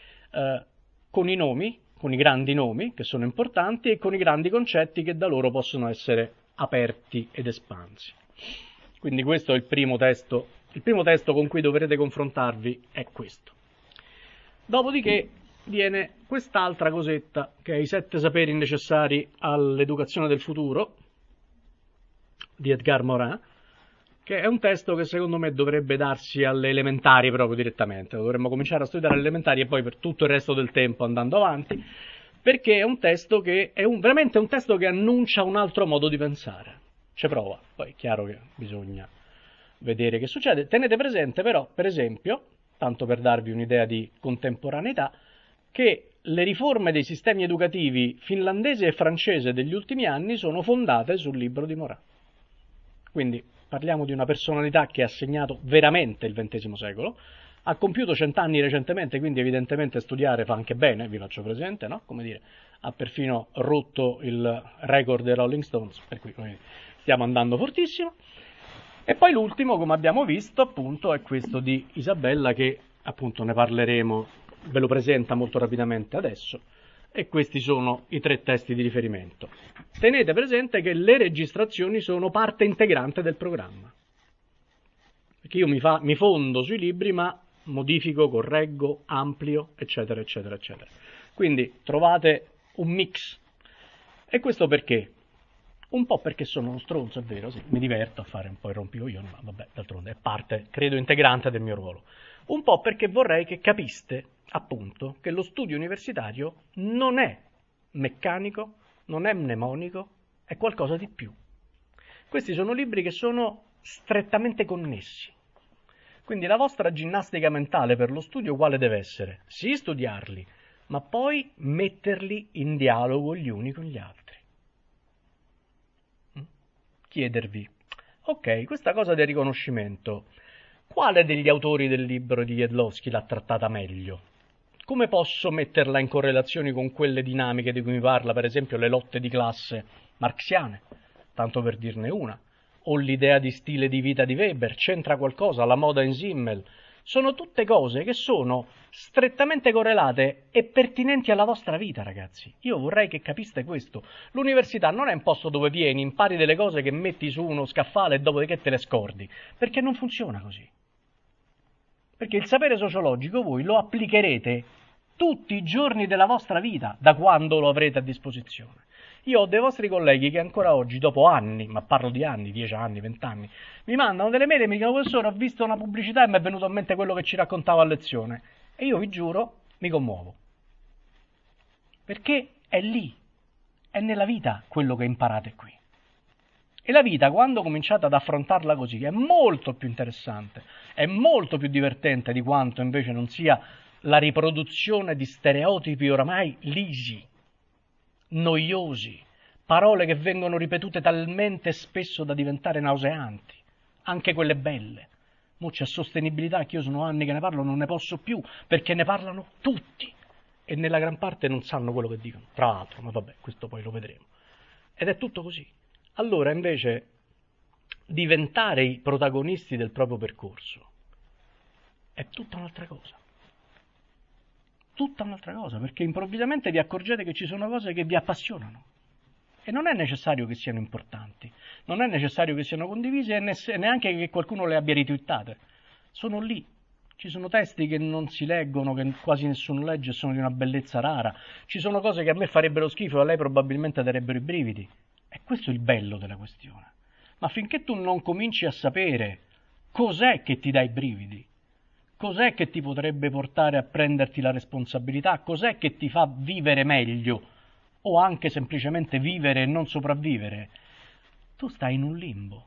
[SPEAKER 1] con i nomi, con i grandi nomi che sono importanti e con i grandi concetti che da loro possono essere aperti ed espansi. Quindi questo è il primo testo con cui dovrete confrontarvi è questo. Dopodiché viene quest'altra cosetta, che è i 7 saperi necessari all'educazione del futuro, di Edgar Morin, che è un testo che secondo me dovrebbe darsi alle elementari proprio direttamente. Dovremmo cominciare a studiare alle elementari e poi per tutto il resto del tempo andando avanti, perché è un testo che è veramente un testo che annuncia un altro modo di pensare. C'è prova, poi è chiaro che bisogna vedere che succede. Tenete presente però, per esempio, tanto per darvi un'idea di contemporaneità, che le riforme dei sistemi educativi finlandese e francese degli ultimi anni sono fondate sul libro di Morin. Quindi parliamo di una personalità che ha segnato veramente il XX secolo, ha compiuto 100 anni recentemente, quindi evidentemente studiare fa anche bene, vi faccio presente, no? Come dire, ha perfino rotto il record dei Rolling Stones, per cui stiamo andando fortissimo. E poi l'ultimo, come abbiamo visto, appunto, è questo di Isabella, che appunto ne parleremo, ve lo presenta molto rapidamente adesso, e questi sono i 3 testi di riferimento. Tenete presente che le registrazioni sono parte integrante del programma, perché io mi fondo sui libri, ma modifico, correggo, amplio, eccetera, eccetera, eccetera. Quindi trovate un mix. E questo perché? Un po' perché sono uno stronzo, è vero, sì, mi diverto a fare un po' il rompicoglioni, ma vabbè, d'altronde è parte, credo, integrante del mio ruolo. Un po' perché vorrei che capiste, appunto, che lo studio universitario non è meccanico, non è mnemonico, è qualcosa di più. Questi sono libri che sono strettamente connessi. Quindi la vostra ginnastica mentale per lo studio quale deve essere? Sì, studiarli, ma poi metterli in dialogo gli uni con gli altri. Chiedervi, ok, questa cosa del riconoscimento, quale degli autori del libro di Jedlowski l'ha trattata meglio? Come posso metterla in correlazione con quelle dinamiche di cui mi parla, per esempio le lotte di classe marxiane, tanto per dirne una, o l'idea di stile di vita di Weber, c'entra qualcosa, la moda in Simmel, Sono tutte cose che sono strettamente correlate e pertinenti alla vostra vita, ragazzi. Io vorrei che capiste questo. L'università non è un posto dove vieni, impari delle cose che metti su uno scaffale e dopodiché te le scordi, perché non funziona così. Perché il sapere sociologico voi lo applicherete tutti i giorni della vostra vita, da quando lo avrete a disposizione. Io ho dei vostri colleghi che ancora oggi, dopo anni, ma parlo di anni, 10 anni, 20 anni, mi mandano delle mail e mi dicono: professore, ho visto una pubblicità e mi è venuto in mente quello che ci raccontava a lezione. E io vi giuro, mi commuovo. Perché è lì, è nella vita quello che imparate qui. E la vita, quando cominciate ad affrontarla così, è molto più interessante, è molto più divertente di quanto invece non sia la riproduzione di stereotipi oramai lisi, noiosi, parole che vengono ripetute talmente spesso da diventare nauseanti, anche quelle belle. Mo' c'è sostenibilità, che io sono anni che ne parlo, non ne posso più, perché ne parlano tutti, e nella gran parte non sanno quello che dicono, tra l'altro, ma vabbè, questo poi lo vedremo. Ed è tutto così. Allora, invece, diventare i protagonisti del proprio percorso è tutta un'altra cosa. Tutta un'altra cosa, perché improvvisamente vi accorgete che ci sono cose che vi appassionano. E non è necessario che siano importanti, non è necessario che siano condivise e neanche che qualcuno le abbia ritwittate. Sono lì. Ci sono testi che non si leggono, che quasi nessuno legge e sono di una bellezza rara. Ci sono cose che a me farebbero schifo e a lei probabilmente darebbero i brividi. E questo è il bello della questione. Ma finché tu non cominci a sapere cos'è che ti dà i brividi, cos'è che ti potrebbe portare a prenderti la responsabilità, cos'è che ti fa vivere meglio, o anche semplicemente vivere e non sopravvivere, tu stai in un limbo.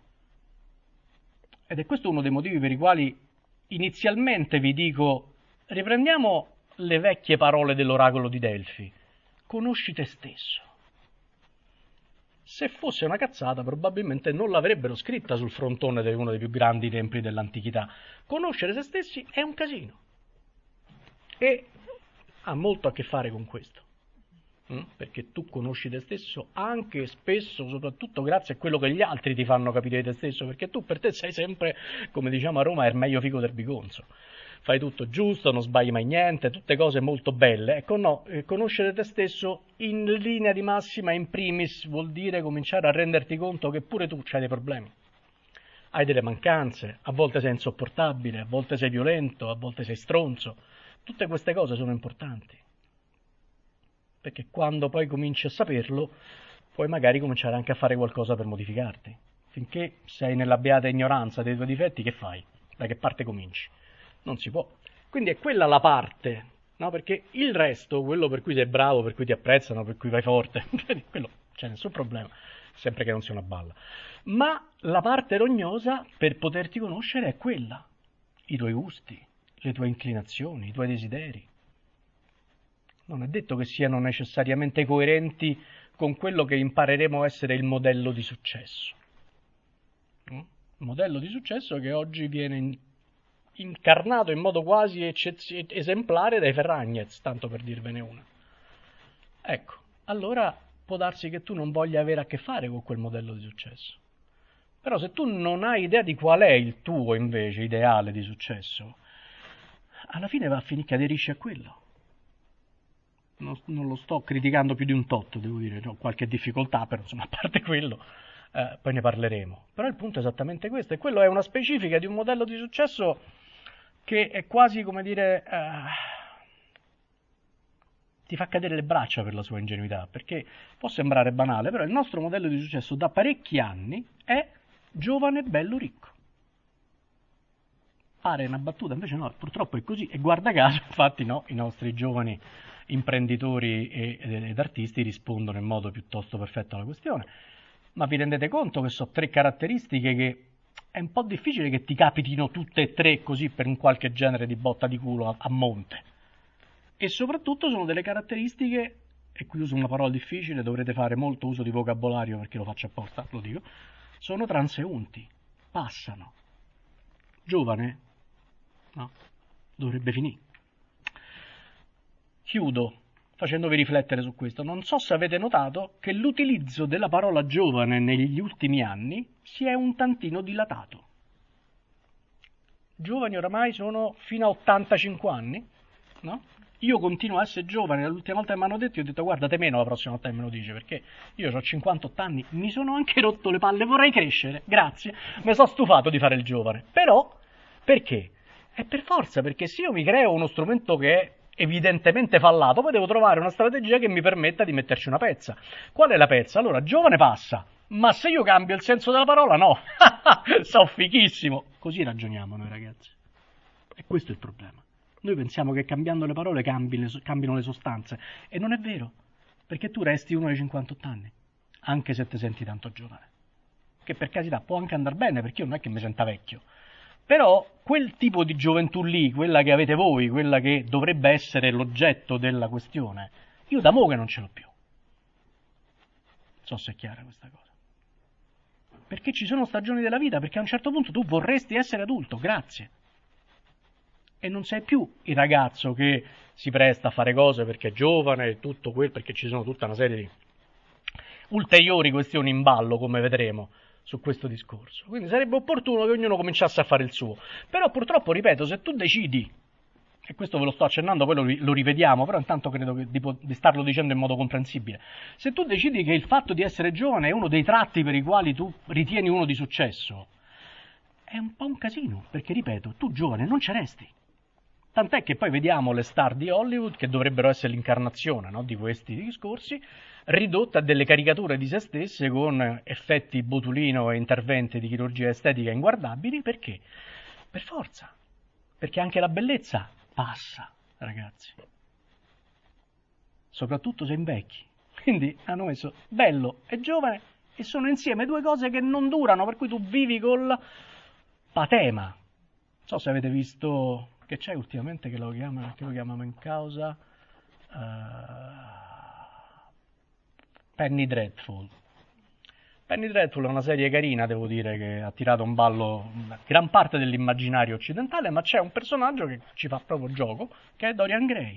[SPEAKER 1] Ed è questo uno dei motivi per i quali inizialmente vi dico: riprendiamo le vecchie parole dell'oracolo di Delfi, conosci te stesso. Se fosse una cazzata, probabilmente non l'avrebbero scritta sul frontone di uno dei più grandi templi dell'antichità. Conoscere se stessi è un casino. E ha molto a che fare con questo. Perché tu conosci te stesso anche spesso, soprattutto grazie a quello che gli altri ti fanno capire di te stesso, perché tu per te sei sempre, come diciamo a Roma, il meglio figo del bigonzo. Fai tutto giusto, non sbagli mai niente, tutte cose molto belle. Ecco, no, conoscere te stesso in linea di massima, in primis, vuol dire cominciare a renderti conto che pure tu hai dei problemi. Hai delle mancanze, a volte sei insopportabile, a volte sei violento, a volte sei stronzo. Tutte queste cose sono importanti. Perché quando poi cominci a saperlo, puoi magari cominciare anche a fare qualcosa per modificarti. Finché sei nella beata ignoranza dei tuoi difetti, che fai? Da che parte cominci? Non si può. Quindi è quella la parte, no? Perché il resto, quello per cui sei bravo, per cui ti apprezzano, per cui vai forte, quello c'è nessun problema, sempre che non sia una balla. Ma la parte rognosa per poterti conoscere è quella: i tuoi gusti, le tue inclinazioni, i tuoi desideri. Non è detto che siano necessariamente coerenti con quello che impareremo a essere il modello di successo. Il modello di successo che oggi viene incarnato in modo quasi esemplare dai Ferragnez, tanto per dirvene una. Ecco, allora può darsi che tu non voglia avere a che fare con quel modello di successo. Però se tu non hai idea di qual è il tuo invece ideale di successo, alla fine va a finire che aderisci a quello. Non lo sto criticando più di un tot, devo dire, ho qualche difficoltà, però insomma, a parte quello, poi ne parleremo. Però il punto è esattamente questo, e quello è una specifica di un modello di successo che è quasi, come dire, ti fa cadere le braccia per la sua ingenuità, perché può sembrare banale, però il nostro modello di successo da parecchi anni è giovane, bello, ricco. Pare una battuta, invece no, purtroppo è così, e guarda caso, infatti no, i nostri giovani imprenditori ed artisti rispondono in modo piuttosto perfetto alla questione. Ma vi rendete conto che sono 3 caratteristiche che è un po' difficile che ti capitino tutte e 3 così per un qualche genere di botta di culo a monte? E soprattutto sono delle caratteristiche, e qui uso una parola difficile, dovrete fare molto uso di vocabolario perché lo faccio apposta, lo dico, sono transeunti, passano. Giovane? No, dovrebbe finire. Chiudo facendovi riflettere su questo. Non so se avete notato che l'utilizzo della parola giovane negli ultimi anni si è un tantino dilatato. giovani oramai sono fino a 85 anni, no? Io continuo a essere giovane, l'ultima volta che mi hanno detto, io ho detto guarda te meno la prossima volta che me lo dici, perché io ho 58 anni, mi sono anche rotto le palle, vorrei crescere, grazie, mi sono stufato di fare il giovane, però perché? È per forza, perché se io mi creo uno strumento che è evidentemente fallato, poi devo trovare una strategia che mi permetta di metterci una pezza. Qual è la pezza? Allora, giovane passa, ma se io cambio il senso della parola, no, so fichissimo. Così ragioniamo noi ragazzi. E questo è il problema. Noi pensiamo che cambiando le parole cambino le sostanze, e non è vero, perché tu resti uno dei 58 anni, anche se ti senti tanto giovane. Che per carità può anche andare bene, perché io non è che mi senta vecchio. Però quel tipo di gioventù lì, quella che avete voi, quella che dovrebbe essere l'oggetto della questione, io da mo' che non ce l'ho più. Non so se è chiara questa cosa. Perché ci sono stagioni della vita, perché a un certo punto tu vorresti essere adulto, grazie. E non sei più il ragazzo che si presta a fare cose perché è giovane e tutto quel, perché ci sono tutta una serie di ulteriori questioni in ballo, come vedremo su questo discorso. Quindi sarebbe opportuno che ognuno cominciasse a fare il suo. Però purtroppo, ripeto, se tu decidi, e questo ve lo sto accennando, poi lo rivediamo, però intanto credo che di starlo dicendo in modo comprensibile, se tu decidi che il fatto di essere giovane è uno dei tratti per i quali tu ritieni uno di successo, è un po' un casino, perché ripeto, tu giovane non ci resti. Tant'è che poi vediamo le star di Hollywood, che dovrebbero essere l'incarnazione, no, di questi discorsi, ridotte a delle caricature di se stesse con effetti botulino e interventi di chirurgia estetica inguardabili. Perché? Per forza. Perché anche la bellezza passa, ragazzi. Soprattutto se invecchi. Quindi hanno messo bello e giovane e sono insieme due cose che non durano, per cui tu vivi col patema. Non so se avete visto... che c'è ultimamente che lo chiamano in causa Penny Dreadful. Penny Dreadful è una serie carina, devo dire, che ha tirato un ballo gran parte dell'immaginario occidentale, ma c'è un personaggio che ci fa proprio gioco, che è Dorian Gray.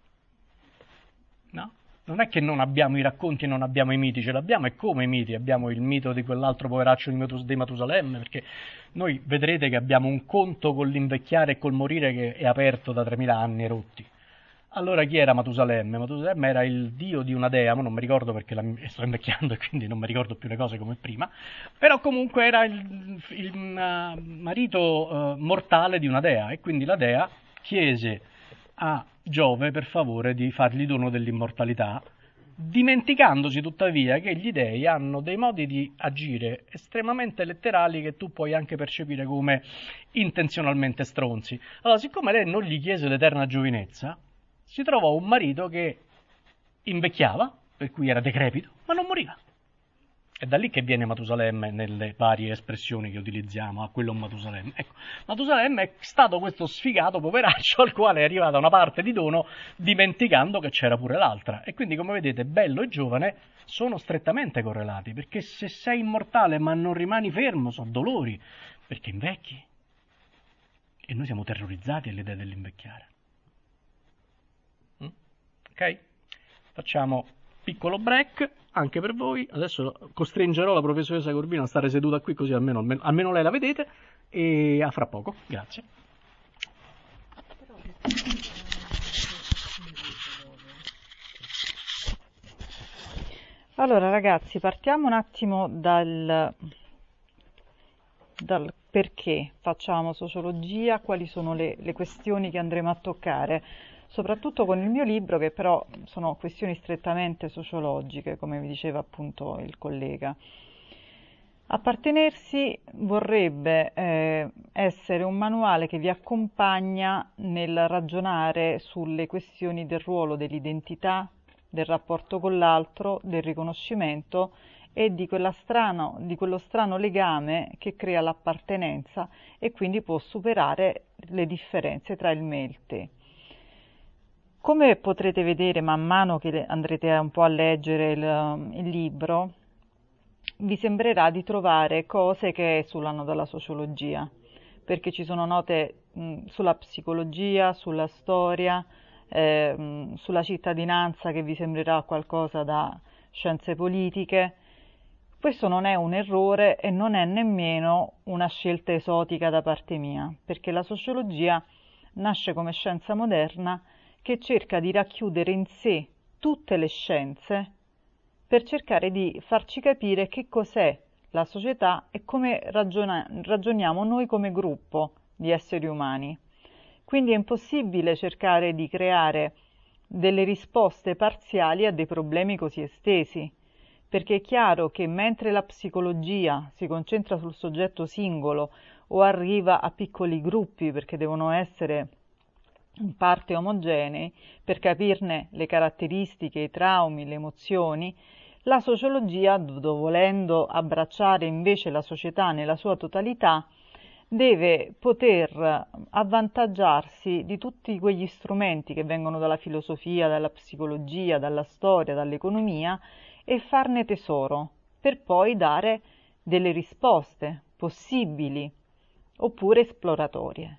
[SPEAKER 1] No? Non è che non abbiamo i racconti e non abbiamo i miti, ce l'abbiamo, e come i miti, abbiamo il mito di quell'altro poveraccio di Matusalemme, perché noi vedrete che abbiamo un conto con l'invecchiare e col morire che è aperto da 3000 anni rotti. Allora chi era Matusalemme? Matusalemme era il dio di una dea, ma non mi ricordo perché sto invecchiando e quindi non mi ricordo più le cose come prima, però comunque era il marito mortale di una dea, e quindi la dea chiese a Giove per favore di fargli dono dell'immortalità, dimenticandosi tuttavia che gli dei hanno dei modi di agire estremamente letterali che tu puoi anche percepire come intenzionalmente stronzi. Allora, siccome lei non gli chiese l'eterna giovinezza, si trovò un marito che invecchiava, per cui era decrepito, ma non moriva. È da lì che viene Matusalemme nelle varie espressioni che utilizziamo, a quello è un Matusalemme. Ecco, Matusalemme è stato questo sfigato poveraccio al quale è arrivata una parte di dono dimenticando che c'era pure l'altra. E quindi, come vedete, bello e giovane sono strettamente correlati, perché se sei immortale ma non rimani fermo, sono dolori, perché invecchi. E noi siamo terrorizzati all'idea dell'invecchiare. Ok? Facciamo piccolo break anche per voi. Adesso costringerò la professoressa Corvino a stare seduta qui, così almeno lei la vedete, e a fra poco. Grazie.
[SPEAKER 3] Allora ragazzi, partiamo un attimo dal perché facciamo sociologia, quali sono le questioni che andremo a toccare, soprattutto con il mio libro, che però sono questioni strettamente sociologiche, come vi diceva appunto il collega. Appartenersi vorrebbe essere un manuale che vi accompagna nel ragionare sulle questioni del ruolo, dell'identità, del rapporto con l'altro, del riconoscimento e di quello strano legame che crea l'appartenenza e quindi può superare le differenze tra il me e il te. Come potrete vedere man mano che andrete un po' a leggere il libro, vi sembrerà di trovare cose che esulano dalla sociologia, perché ci sono note sulla psicologia, sulla storia, sulla cittadinanza, che vi sembrerà qualcosa da scienze politiche. Questo non è un errore e non è nemmeno una scelta esotica da parte mia, perché la sociologia nasce come scienza moderna che cerca di racchiudere in sé tutte le scienze per cercare di farci capire che cos'è la società e come ragioniamo noi come gruppo di esseri umani. Quindi è impossibile cercare di creare delle risposte parziali a dei problemi così estesi, perché è chiaro che mentre la psicologia si concentra sul soggetto singolo o arriva a piccoli gruppi perché devono essere in parte omogenei per capirne le caratteristiche, i traumi, le emozioni, la sociologia, volendo abbracciare invece la società nella sua totalità, deve poter avvantaggiarsi di tutti quegli strumenti che vengono dalla filosofia, dalla psicologia, dalla storia, dall'economia e farne tesoro per poi dare delle risposte possibili oppure esploratorie.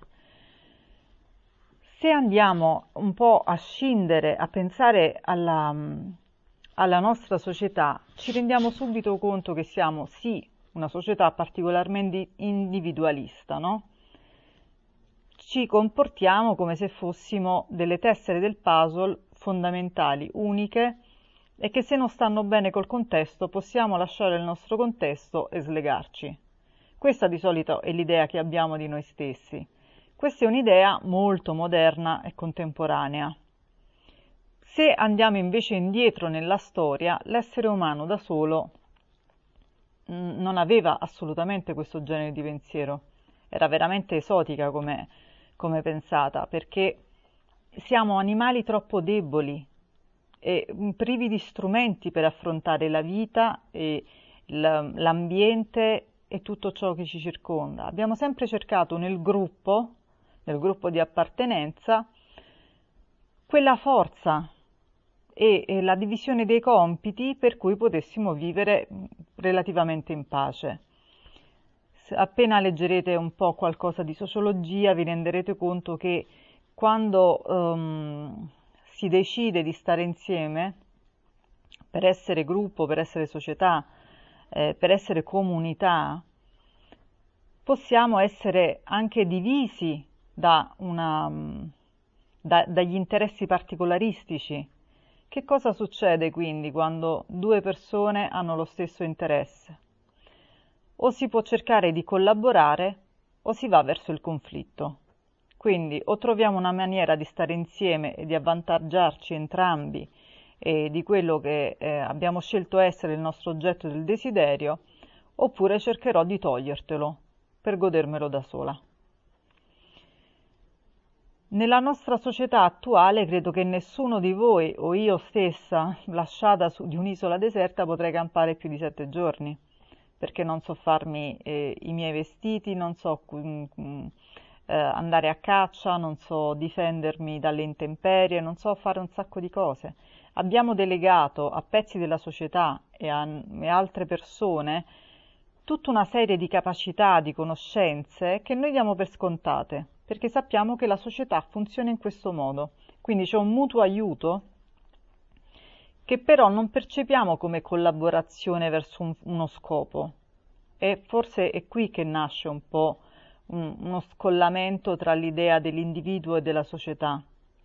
[SPEAKER 3] Se andiamo un po' a scindere, a pensare alla nostra società, ci rendiamo subito conto che siamo sì una società particolarmente individualista, no? Ci comportiamo come se fossimo delle tessere del puzzle fondamentali, uniche, e che se non stanno bene col contesto possiamo lasciare il nostro contesto e slegarci. Questa di solito è l'idea che abbiamo di noi stessi. Questa è un'idea molto moderna e contemporanea. Se andiamo invece indietro nella storia, l'essere umano da solo non aveva assolutamente questo genere di pensiero. Era veramente esotica come pensata, perché siamo animali troppo deboli e privi di strumenti per affrontare la vita e l'ambiente e tutto ciò che ci circonda. Abbiamo sempre cercato nel gruppo di appartenenza, quella forza e la divisione dei compiti per cui potessimo vivere relativamente in pace. Appena leggerete un po' qualcosa di sociologia vi renderete conto che quando si decide di stare insieme per essere gruppo, per essere società, per essere comunità, possiamo essere anche divisi dagli interessi particolaristici. Che cosa succede quindi quando due persone hanno lo stesso interesse? O si può cercare di collaborare o si va verso il conflitto. Quindi o troviamo una maniera di stare insieme e di avvantaggiarci entrambi di quello che abbiamo scelto essere il nostro oggetto del desiderio, oppure cercherò di togliertelo per godermelo da sola. Nella nostra società attuale credo che nessuno di voi o io stessa, lasciata su di un'isola deserta, potrei campare più di 7 giorni, perché non so farmi i miei vestiti, non so andare a caccia, non so difendermi dalle intemperie, non so fare un sacco di cose. Abbiamo delegato a pezzi della società e altre persone tutta una serie di capacità, di conoscenze che noi diamo per scontate, perché sappiamo che la società funziona in questo modo. Quindi c'è un mutuo aiuto che però non percepiamo come collaborazione verso uno scopo. E forse è qui che nasce un po' uno scollamento tra l'idea dell'individuo e della società.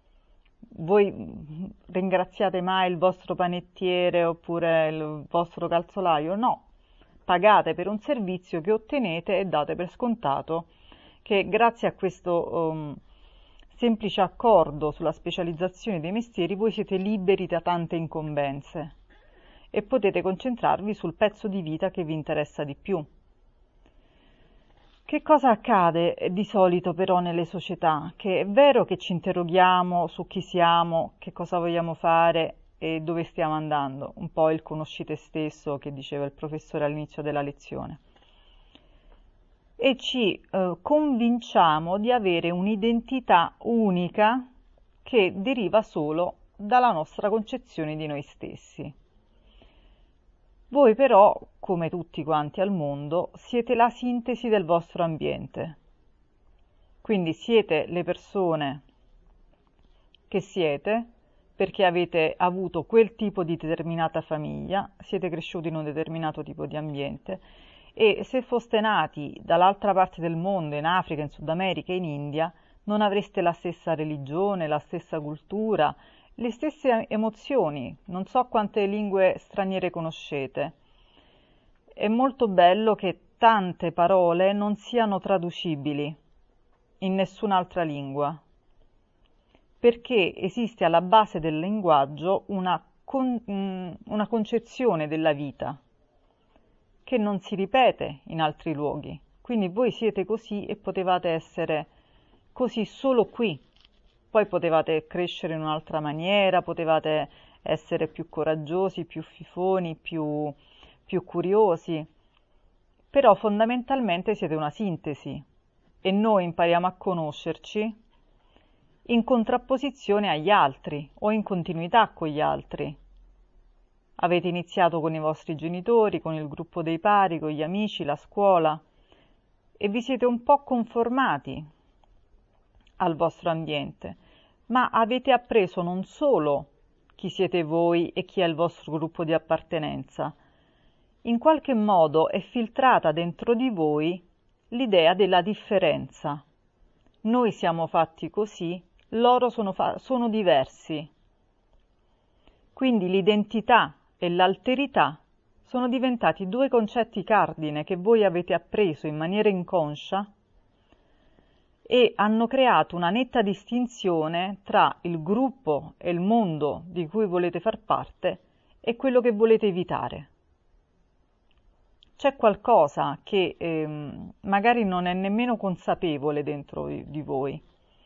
[SPEAKER 3] Voi ringraziate mai il vostro panettiere oppure il vostro calzolaio? No, pagate per un servizio che ottenete e date per scontato che grazie a questo semplice accordo sulla specializzazione dei mestieri voi siete liberi da tante incombenze e potete concentrarvi sul pezzo di vita che vi interessa di più. Che cosa accade di solito però nelle società? Che è vero che ci interroghiamo su chi siamo, che cosa vogliamo fare e dove stiamo andando, un po' il conosci te stesso che diceva il professore all'inizio della lezione. E ci convinciamo di avere un'identità unica che deriva solo dalla nostra concezione di noi stessi. Voi però, come tutti quanti al mondo, siete la sintesi del vostro ambiente. Quindi siete le persone che siete perché avete avuto quel tipo di determinata famiglia, siete cresciuti in un determinato tipo di ambiente e se foste nati dall'altra parte del mondo, in Africa, in Sud America, in India, non avreste la stessa religione, la stessa cultura, le stesse emozioni. Non so quante lingue straniere conoscete. È molto bello che tante parole non siano traducibili in nessun'altra lingua, perché esiste alla base del linguaggio una concezione della vita che non si ripete in altri luoghi. Quindi voi siete così e potevate essere così solo qui. Poi potevate crescere in un'altra maniera, potevate essere più coraggiosi, più fifoni, più curiosi, però fondamentalmente siete una sintesi e noi impariamo a conoscerci in contrapposizione agli altri o in continuità con gli altri. Avete iniziato con i vostri genitori, con il gruppo dei pari, con gli amici, la scuola e vi siete un po' conformati al vostro ambiente, ma avete appreso non solo chi siete voi e chi è il vostro gruppo di appartenenza, in qualche modo è filtrata dentro di voi l'idea della differenza. Noi siamo fatti così, loro sono diversi. Quindi l'identità e l'alterità sono diventati due concetti cardine che voi avete appreso in maniera inconscia e hanno creato una netta distinzione tra il gruppo e il mondo di cui volete far parte e quello che volete evitare. C'è qualcosa che magari non è nemmeno consapevole dentro di voi.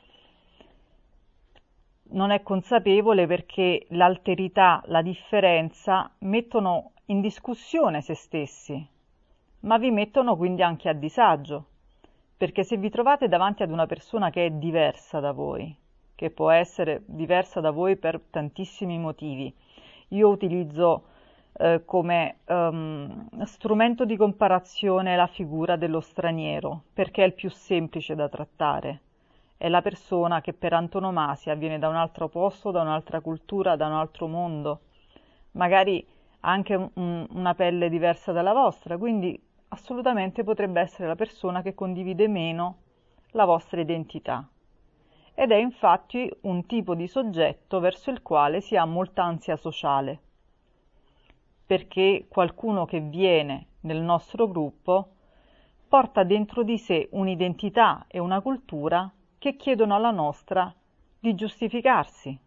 [SPEAKER 3] Non è consapevole perché l'alterità, la differenza mettono in discussione se stessi, ma vi mettono quindi anche a disagio, perché se vi trovate davanti ad una persona che è diversa da voi, che può essere diversa da voi per tantissimi motivi, io utilizzo come strumento di comparazione la figura dello straniero, perché è il più semplice da trattare. È la persona che per antonomasia viene da un altro posto, da un'altra cultura, da un altro mondo, magari anche una pelle diversa dalla vostra, quindi assolutamente potrebbe essere la persona che condivide meno la vostra identità. Ed è infatti un tipo di soggetto verso il quale si ha molta ansia sociale, perché qualcuno che viene nel nostro gruppo porta dentro di sé un'identità e una cultura che chiedono alla nostra di giustificarsi.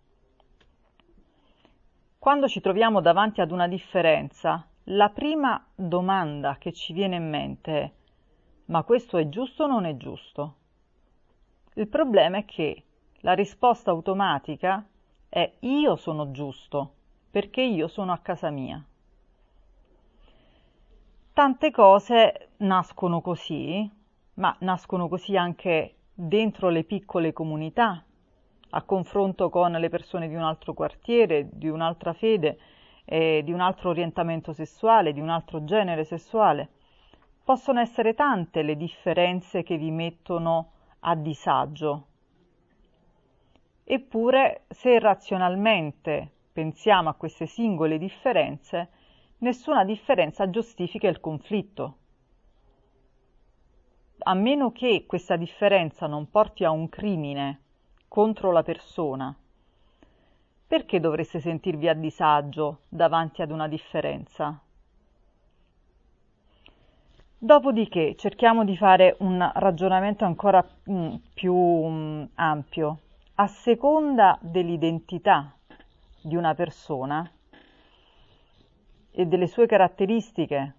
[SPEAKER 3] Quando ci troviamo davanti ad una differenza, la prima domanda che ci viene in mente è: ma questo è giusto o non è giusto? Il problema è che la risposta automatica è: io sono giusto, perché io sono a casa mia. Tante cose nascono così, ma nascono così anche dentro le piccole comunità, a confronto con le persone di un altro quartiere, di un'altra fede, di un altro orientamento sessuale, di un altro genere sessuale. Possono essere tante le differenze che vi mettono a disagio. Eppure, se razionalmente pensiamo a queste singole differenze, nessuna differenza giustifica il conflitto. A meno che questa differenza non porti a un crimine contro la persona, perché dovreste sentirvi a disagio davanti ad una differenza? Dopodiché cerchiamo di fare un ragionamento ancora più ampio. A seconda dell'identità di una persona e delle sue caratteristiche,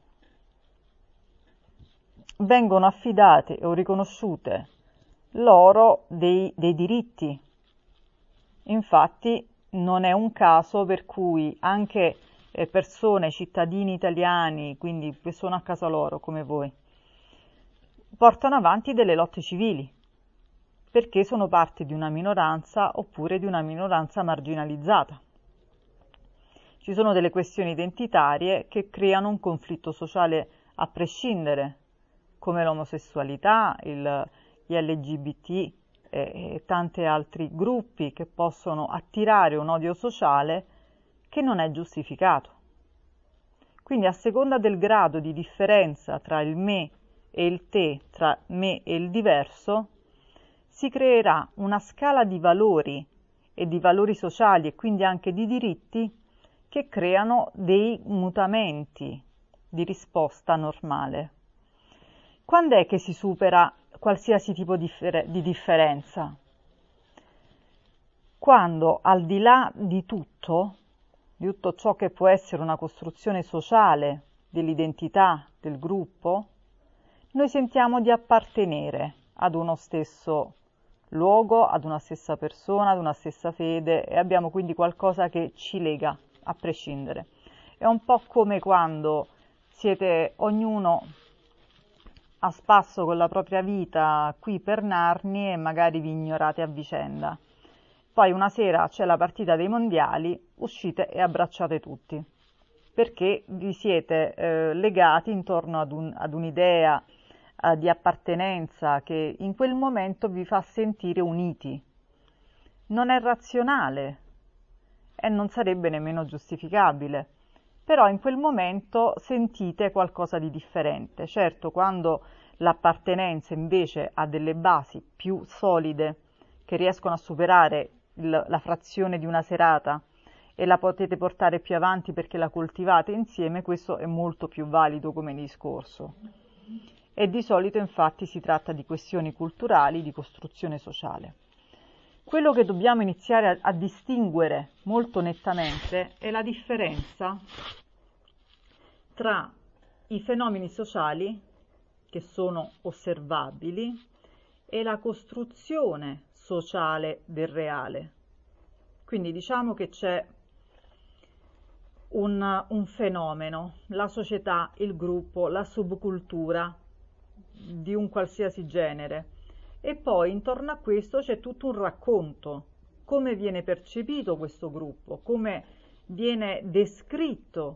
[SPEAKER 3] vengono affidate o riconosciute loro dei diritti. Infatti non è un caso per cui anche persone, cittadini italiani, quindi che sono a casa loro come voi, portano avanti delle lotte civili, perché sono parte di una minoranza oppure di una minoranza marginalizzata. Ci sono delle questioni identitarie che creano un conflitto sociale a prescindere, come l'omosessualità, gli LGBT, e tanti altri gruppi che possono attirare un odio sociale che non è giustificato. Quindi a seconda del grado di differenza tra il me e il te, tra me e il diverso, si creerà una scala di valori e di valori sociali e quindi anche di diritti che creano dei mutamenti di risposta normale. Quando è che si supera qualsiasi tipo di differenza? Quando al di là di tutto ciò che può essere una costruzione sociale dell'identità del gruppo, noi sentiamo di appartenere ad uno stesso luogo, ad una stessa persona, ad una stessa fede e abbiamo quindi qualcosa che ci lega a prescindere. È un po' come quando siete ognuno a spasso con la propria vita qui per Narni e magari vi ignorate a vicenda. Poi una sera c'è la partita dei mondiali, uscite e abbracciate tutti, perché vi siete legati intorno ad un'idea di appartenenza che in quel momento vi fa sentire uniti. Non è razionale e non sarebbe nemmeno giustificabile, però in quel momento sentite qualcosa di differente. Certo, quando l'appartenenza invece ha delle basi più solide che riescono a superare la frazione di una serata e la potete portare più avanti perché la coltivate insieme, questo è molto più valido come discorso. E di solito infatti si tratta di questioni culturali, di costruzione sociale. Quello che dobbiamo iniziare a distinguere molto nettamente è la differenza tra i fenomeni sociali che sono osservabili e la costruzione sociale del reale. Quindi diciamo che c'è un fenomeno, la società, il gruppo, la subcultura di un qualsiasi genere e poi intorno a questo c'è tutto un racconto, come viene percepito questo gruppo, come viene descritto,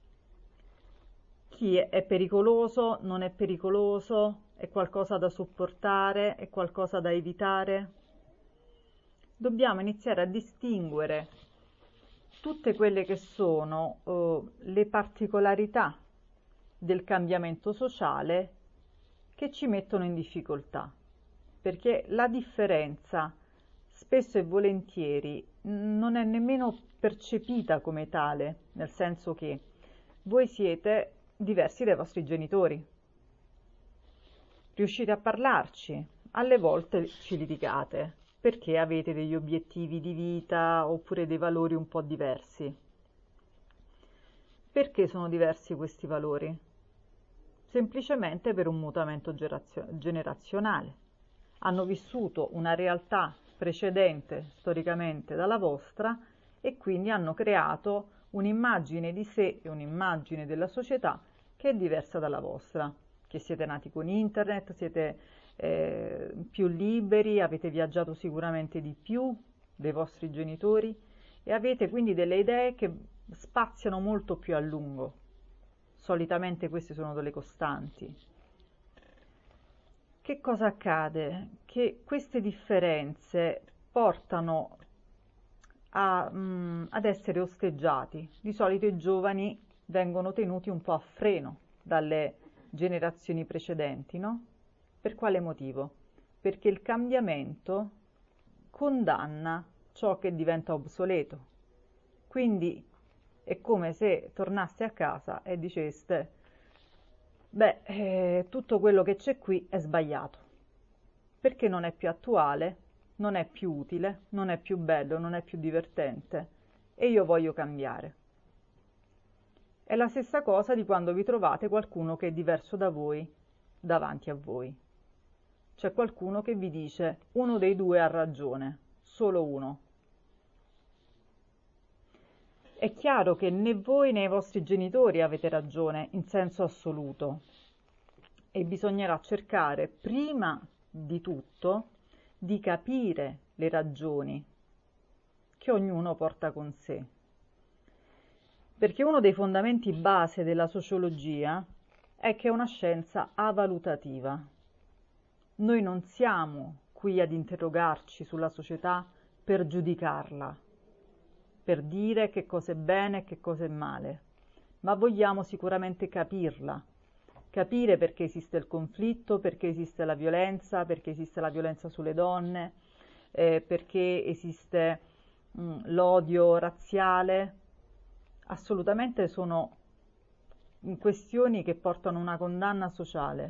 [SPEAKER 3] chi è pericoloso, non è pericoloso, è qualcosa da sopportare, è qualcosa da evitare. Dobbiamo iniziare a distinguere tutte quelle che sono le particolarità del cambiamento sociale che ci mettono in difficoltà, perché la differenza spesso e volentieri non è nemmeno percepita come tale, nel senso che voi siete diversi dai vostri genitori, riuscite a parlarci, alle volte ci litigate perché avete degli obiettivi di vita oppure dei valori un po' diversi. Perché sono diversi questi valori? Semplicemente per un mutamento generazionale. Hanno vissuto una realtà precedente storicamente dalla vostra e quindi hanno creato un'immagine di sé e un'immagine della società che è diversa dalla vostra, che siete nati con internet, siete più liberi, avete viaggiato sicuramente di più dei vostri genitori e avete quindi delle idee che spaziano molto più a lungo. Solitamente queste sono delle costanti. Che cosa accade? Che queste differenze portano ad essere osteggiati. Di solito i giovani vengono tenuti un po' a freno dalle generazioni precedenti, no? Per quale motivo? Perché il cambiamento condanna ciò che diventa obsoleto. Quindi è come se tornaste a casa e diceste tutto quello che c'è qui è sbagliato, perché non è più attuale, non è più utile, non è più bello, non è più divertente e io voglio cambiare. È la stessa cosa di quando vi trovate qualcuno che è diverso da voi davanti a voi. C'è qualcuno che vi dice uno dei due ha ragione, solo uno. È chiaro che né voi né i vostri genitori avete ragione in senso assoluto e bisognerà cercare prima di tutto di capire le ragioni che ognuno porta con sé. Perché uno dei fondamenti base della sociologia è che è una scienza avalutativa. Noi non siamo qui qui ad interrogarci sulla società per giudicarla, per dire che cosa è bene e che cosa è male, ma vogliamo sicuramente capirla, capire perché esiste il conflitto, perché esiste la violenza sulle donne, perché esiste l'odio razziale. Assolutamente sono questioni che portano una condanna sociale,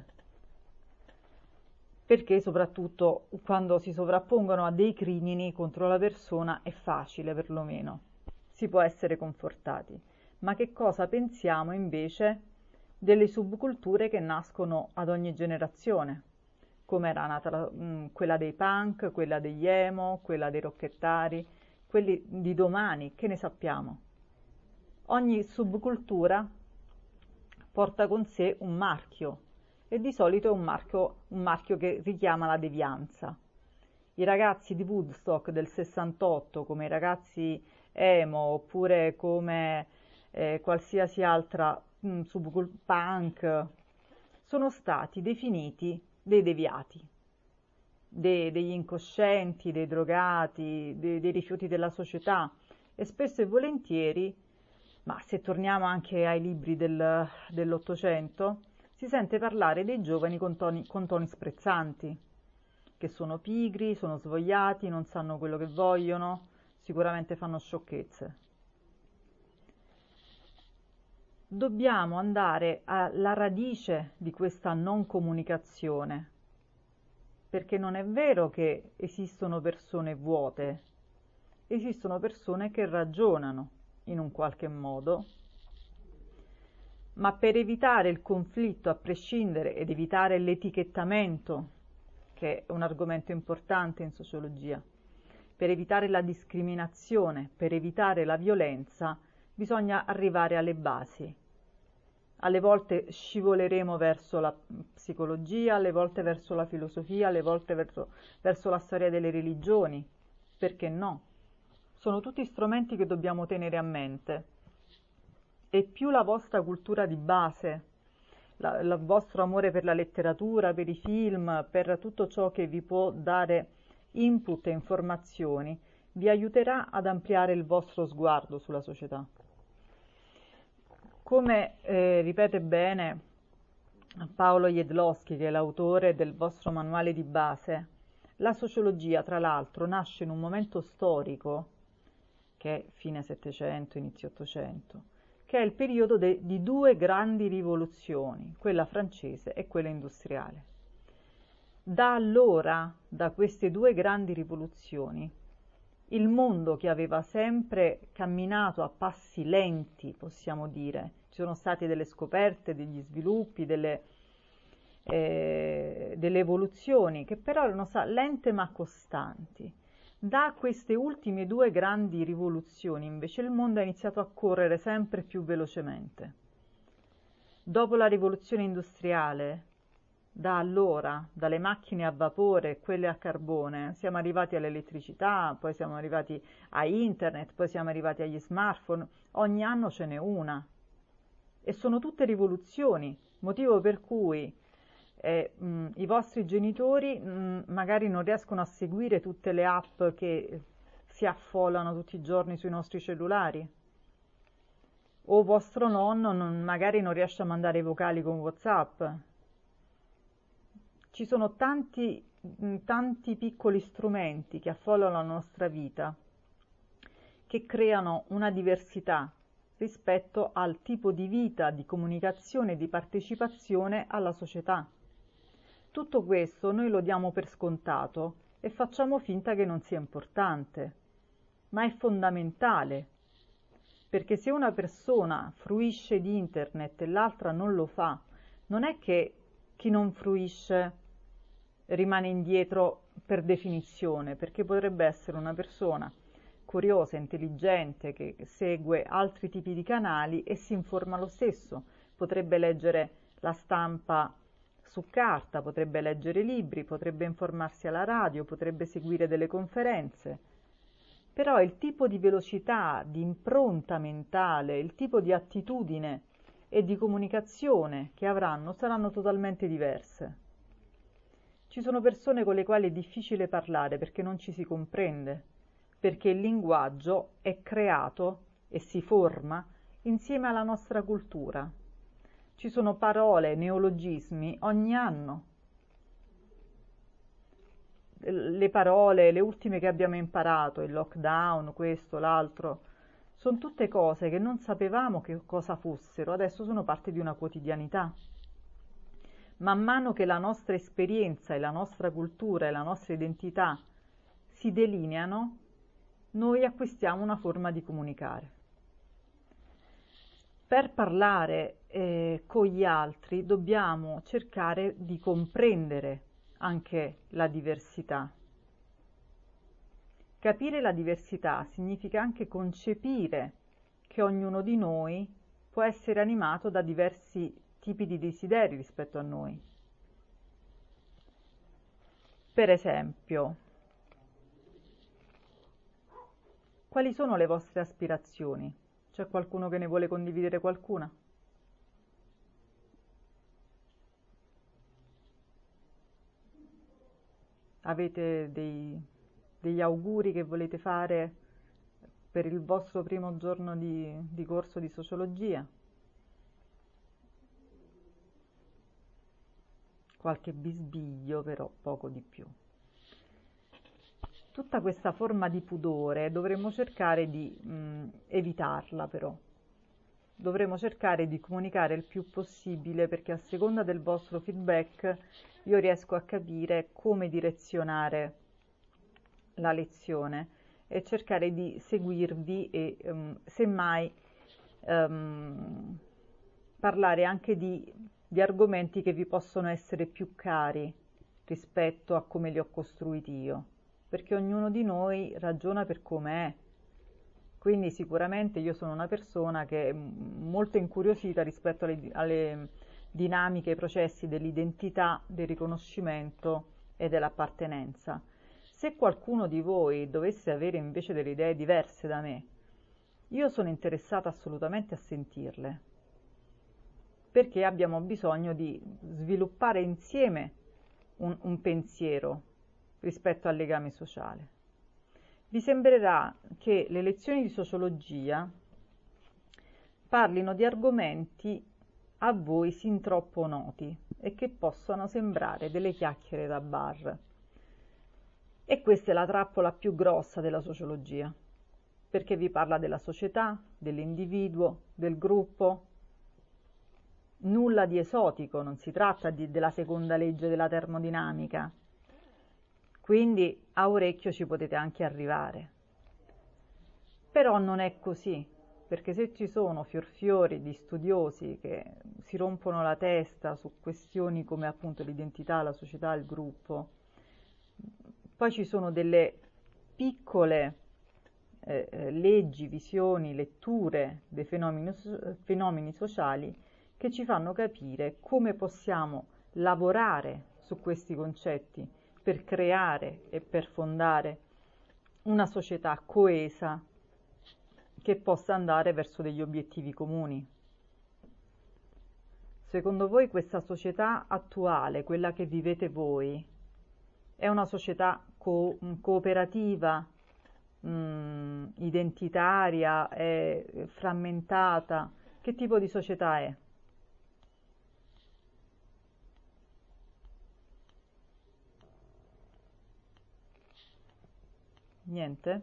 [SPEAKER 3] perché soprattutto quando si sovrappongono a dei crimini contro la persona è facile, perlomeno si può essere confortati. Ma che cosa pensiamo invece delle subculture che nascono ad ogni generazione, come era nata quella dei punk, quella degli emo, quella dei rockettari, quelli di domani, che ne sappiamo? Ogni subcultura porta con sé un marchio, e di solito è un marchio che richiama la devianza. I ragazzi di Woodstock del 68, come i ragazzi emo, oppure come qualsiasi altra punk, sono stati definiti dei deviati, degli incoscienti, dei drogati, dei rifiuti della società, e spesso e volentieri, ma se torniamo anche ai libri dell'Ottocento, si sente parlare dei giovani con toni sprezzanti, che sono pigri, sono svogliati, non sanno quello che vogliono, sicuramente fanno sciocchezze. Dobbiamo andare alla radice di questa non comunicazione, perché non è vero che esistono persone vuote, esistono persone che ragionano in un qualche modo, ma per evitare il conflitto a prescindere ed evitare l'etichettamento, che è un argomento importante in sociologia, per evitare la discriminazione, per evitare la violenza, bisogna arrivare alle basi. Alle volte scivoleremo verso la psicologia, alle volte verso la filosofia, alle volte verso la storia delle religioni. Perché no? Sono tutti strumenti che dobbiamo tenere a mente. E più la vostra cultura di base, il vostro amore per la letteratura, per i film, per tutto ciò che vi può dare input e informazioni, vi aiuterà ad ampliare il vostro sguardo sulla società. Come ripete bene Paolo Jedlowski, che è l'autore del vostro manuale di base, la sociologia, tra l'altro, nasce in un momento storico, che è fine Settecento, inizio Ottocento, che è il periodo di due grandi rivoluzioni, quella francese e quella industriale. Da allora, da queste due grandi rivoluzioni, il mondo, che aveva sempre camminato a passi lenti, possiamo dire, ci sono state delle scoperte, degli sviluppi, delle evoluzioni, che però erano lente ma costanti. Da queste ultime due grandi rivoluzioni, invece, il mondo ha iniziato a correre sempre più velocemente. Dopo la rivoluzione industriale, da allora, dalle macchine a vapore e quelle a carbone, siamo arrivati all'elettricità, poi siamo arrivati a internet, poi siamo arrivati agli smartphone, ogni anno ce n'è una. E sono tutte rivoluzioni, motivo per cui i vostri genitori magari non riescono a seguire tutte le app che si affollano tutti i giorni sui nostri cellulari. O vostro nonno magari non riesce a mandare i vocali con WhatsApp. Ci sono tanti piccoli strumenti che affollano la nostra vita, che creano una diversità rispetto al tipo di vita, di comunicazione e di partecipazione alla società. Tutto questo noi lo diamo per scontato e facciamo finta che non sia importante, ma è fondamentale, perché se una persona fruisce di internet e l'altra non lo fa, non è che chi non fruisce rimane indietro per definizione, perché potrebbe essere una persona curiosa, intelligente, che segue altri tipi di canali e si informa lo stesso, potrebbe leggere la stampa su carta, potrebbe leggere libri, potrebbe informarsi alla radio, potrebbe seguire delle conferenze. Però il tipo di velocità, di impronta mentale, il tipo di attitudine e di comunicazione che avranno saranno totalmente diverse. Ci sono persone con le quali è difficile parlare perché non ci si comprende, perché il linguaggio è creato e si forma insieme alla nostra cultura. Ci sono parole, neologismi ogni anno. Le parole, le ultime che abbiamo imparato, il lockdown, questo, l'altro, sono tutte cose che non sapevamo che cosa fossero, adesso sono parte di una quotidianità. Man mano che la nostra esperienza e la nostra cultura e la nostra identità si delineano, noi acquistiamo una forma di comunicare. Per parlare con gli altri dobbiamo cercare di comprendere anche la diversità. Capire la diversità significa anche concepire che ognuno di noi può essere animato da diversi tipi di desideri rispetto a noi. Per esempio, quali sono le vostre aspirazioni? C'è qualcuno che ne vuole condividere qualcuna? Avete degli auguri che volete fare per il vostro primo giorno di corso di sociologia? Qualche bisbiglio, però poco di più. Tutta questa forma di pudore dovremmo cercare di evitarla, però. Dovremmo cercare di comunicare il più possibile, perché a seconda del vostro feedback io riesco a capire come direzionare la lezione e cercare di seguirvi e semmai parlare anche di argomenti che vi possono essere più cari rispetto a come li ho costruiti io, perché ognuno di noi ragiona per come è. Quindi sicuramente io sono una persona che è molto incuriosita rispetto alle dinamiche, ai processi dell'identità, del riconoscimento e dell'appartenenza. Se qualcuno di voi dovesse avere invece delle idee diverse da me, io sono interessata assolutamente a sentirle, perché abbiamo bisogno di sviluppare insieme un pensiero rispetto al legame sociale. Vi sembrerà che le lezioni di sociologia parlino di argomenti a voi sin troppo noti e che possano sembrare delle chiacchiere da bar. E questa è la trappola più grossa della sociologia, perché vi parla della società, dell'individuo, del gruppo. Nulla di esotico, non si tratta della seconda legge della termodinamica. Quindi a orecchio ci potete anche arrivare. Però non è così, perché se ci sono fiorfiori di studiosi che si rompono la testa su questioni come appunto l'identità, la società, il gruppo, poi ci sono delle piccole leggi, visioni, letture dei fenomeni sociali che ci fanno capire come possiamo lavorare su questi concetti per creare e per fondare una società coesa che possa andare verso degli obiettivi comuni. Secondo voi questa società attuale, quella che vivete voi, è una società cooperativa, identitaria, è frammentata? Che tipo di società è? Niente?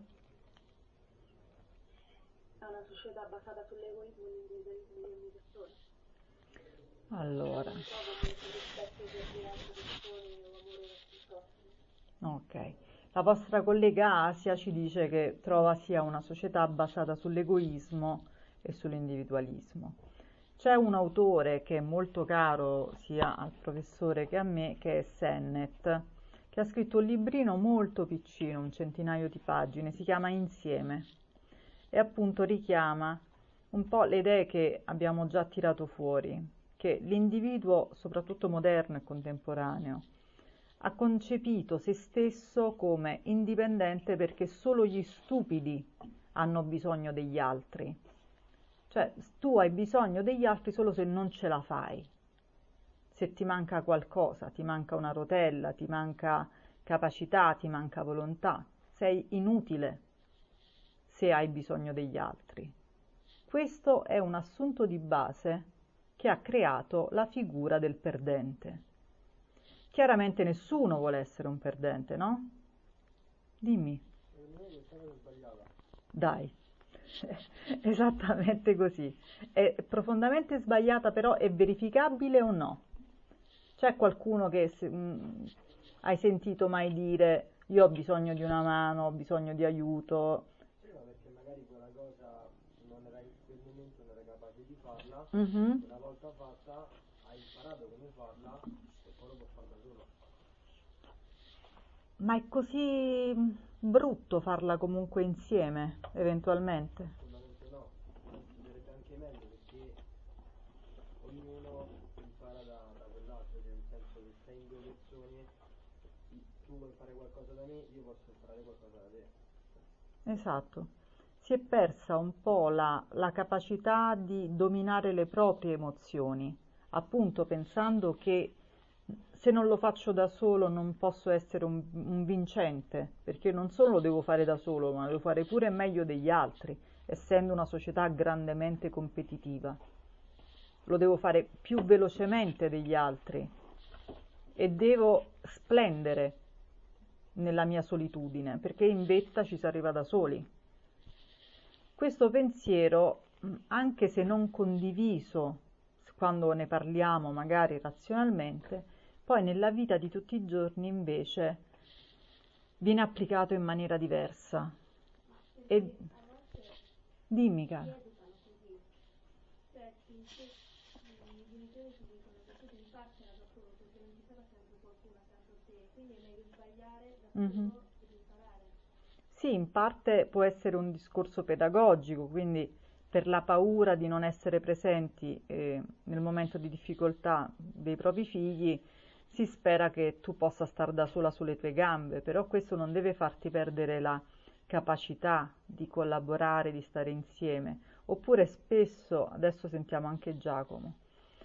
[SPEAKER 2] È una società basata sull'egoismo e l'individualismo di ogni persona.
[SPEAKER 3] Allora,
[SPEAKER 2] Non trova molto rispetto per le altre persone o amore verso il prossimo.
[SPEAKER 3] ok. La vostra collega Asia ci dice che trova sia una società basata sull'egoismo e sull'individualismo. C'è un autore che è molto caro sia al professore che a me, che è Sennett, che ha scritto un librino molto piccino, un centinaio di pagine, si chiama Insieme, e appunto richiama un po' le idee che abbiamo già tirato fuori, che l'individuo, soprattutto moderno e contemporaneo, ha concepito se stesso come indipendente perché solo gli stupidi hanno bisogno degli altri. Cioè, tu hai bisogno degli altri solo se non ce la fai, se ti manca qualcosa, ti manca una rotella, ti manca capacità, ti manca volontà, sei inutile se hai bisogno degli altri. Questo è un assunto di base che ha creato la figura del perdente. Chiaramente nessuno vuole essere un perdente, no? Dimmi. Dai, esattamente così. È profondamente sbagliata, però è verificabile o no? C'è qualcuno che hai sentito mai dire io ho bisogno di una mano, ho bisogno di aiuto?
[SPEAKER 4] Prima perché magari quella cosa non era in quel momento non era capace di farla,
[SPEAKER 3] Mhm.
[SPEAKER 4] una volta fatta hai imparato come farla e poi lo puoi fare da solo.
[SPEAKER 3] Ma è così brutto farla comunque insieme, eventualmente?
[SPEAKER 4] Assolutamente no, sarebbe anche meglio perché ognuno impara da quell'altro, cioè nel senso che sei in due persone, tu vuoi fare qualcosa da me, io posso imparare qualcosa da te.
[SPEAKER 3] Esatto. Si è persa un po' la capacità di dominare le proprie emozioni, appunto pensando che se non lo faccio da solo non posso essere un vincente, perché non solo lo devo fare da solo, ma lo devo fare pure meglio degli altri, essendo una società grandemente competitiva. Lo devo fare più velocemente degli altri e devo splendere nella mia solitudine, perché in vetta ci si arriva da soli. Questo pensiero, anche se non condiviso quando ne parliamo magari razionalmente, poi nella vita di tutti i giorni invece viene applicato in maniera diversa. E
[SPEAKER 2] Perché a volte
[SPEAKER 3] dimmi,
[SPEAKER 2] ti
[SPEAKER 3] cara.
[SPEAKER 2] educano così, cioè i genitori ti dicono che tu devi farcela da solo perché non ci sarà sempre qualcuno accanto a te, quindi è meglio sbagliare da
[SPEAKER 3] Mhm.
[SPEAKER 2] solo ed imparare.
[SPEAKER 3] Sì, in parte può essere un discorso pedagogico, quindi per la paura di non essere presenti nel momento di difficoltà dei propri figli, si spera che tu possa star da sola sulle tue gambe, però questo non deve farti perdere la capacità di collaborare, di stare insieme. Oppure spesso, adesso sentiamo anche Giacomo,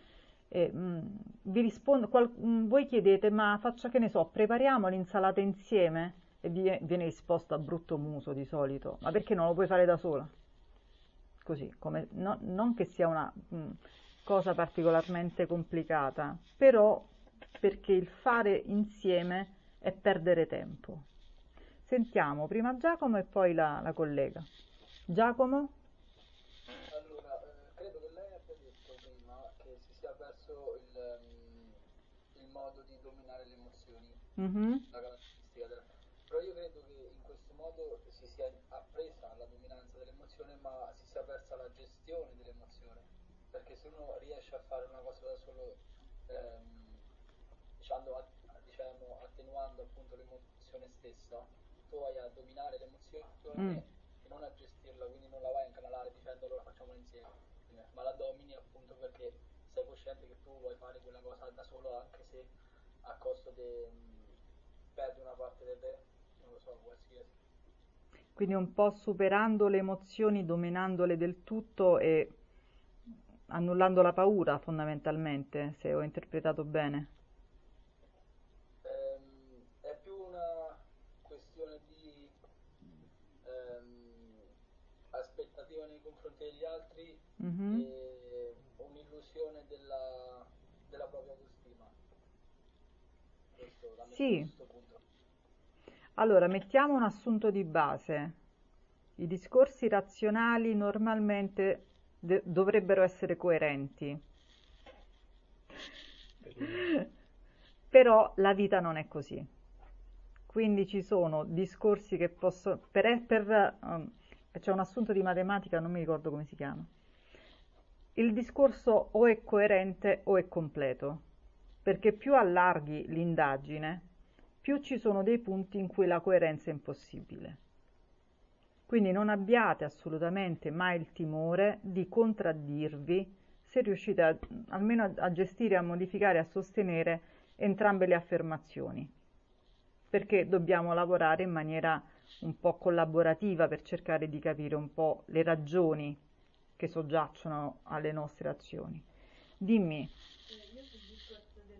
[SPEAKER 3] vi rispondo, voi chiedete, ma faccia che ne so, prepariamo l'insalata insieme? E viene risposto a brutto muso di solito, ma perché non lo puoi fare da sola? Così, come, non che sia una cosa particolarmente complicata, però perché il fare insieme è perdere tempo. Sentiamo prima Giacomo e poi la collega. Giacomo?
[SPEAKER 5] Allora, credo che lei abbia detto prima che si sia perso il modo di dominare le emozioni,
[SPEAKER 3] Mhm.
[SPEAKER 5] la caratteristica della... Però io credo che in questo modo si sia appresa la dominanza dell'emozione, ma si sia persa la gestione dell'emozione, perché se uno riesce a fare una cosa da solo, ehm, diciamo, attenuando appunto l'emozione stessa, tu vai a dominare
[SPEAKER 3] Mm.
[SPEAKER 5] l'emozione e non a gestirla, quindi non la vai a incanalare dicendo allora facciamola insieme, ma la domini appunto perché sei cosciente che tu vuoi fare quella cosa da solo anche se a costo di perdi una parte di te, non lo so, qualsiasi.
[SPEAKER 3] Quindi un po' superando le emozioni, dominandole del tutto e annullando la paura fondamentalmente, se ho interpretato bene.
[SPEAKER 5] È più una questione di aspettativa nei confronti degli altri
[SPEAKER 3] Mhm.
[SPEAKER 5] e un'illusione della propria autostima. Questo la metto a
[SPEAKER 3] Sì,
[SPEAKER 5] questo punto.
[SPEAKER 3] allora mettiamo un assunto di base. I discorsi razionali normalmente dovrebbero essere coerenti, però la vita non è così. Quindi ci sono discorsi che possono... c'è un assunto di matematica, non mi ricordo come si chiama. Il discorso o è coerente o è completo, perché più allarghi l'indagine, più ci sono dei punti in cui la coerenza è impossibile. Quindi non abbiate assolutamente mai il timore di contraddirvi se riuscite almeno a gestire, a modificare, a sostenere entrambe le affermazioni, perché dobbiamo lavorare in maniera un po' collaborativa per cercare di capire un po' le ragioni che soggiacciono alle nostre azioni. Dimmi.
[SPEAKER 2] Io sul discorso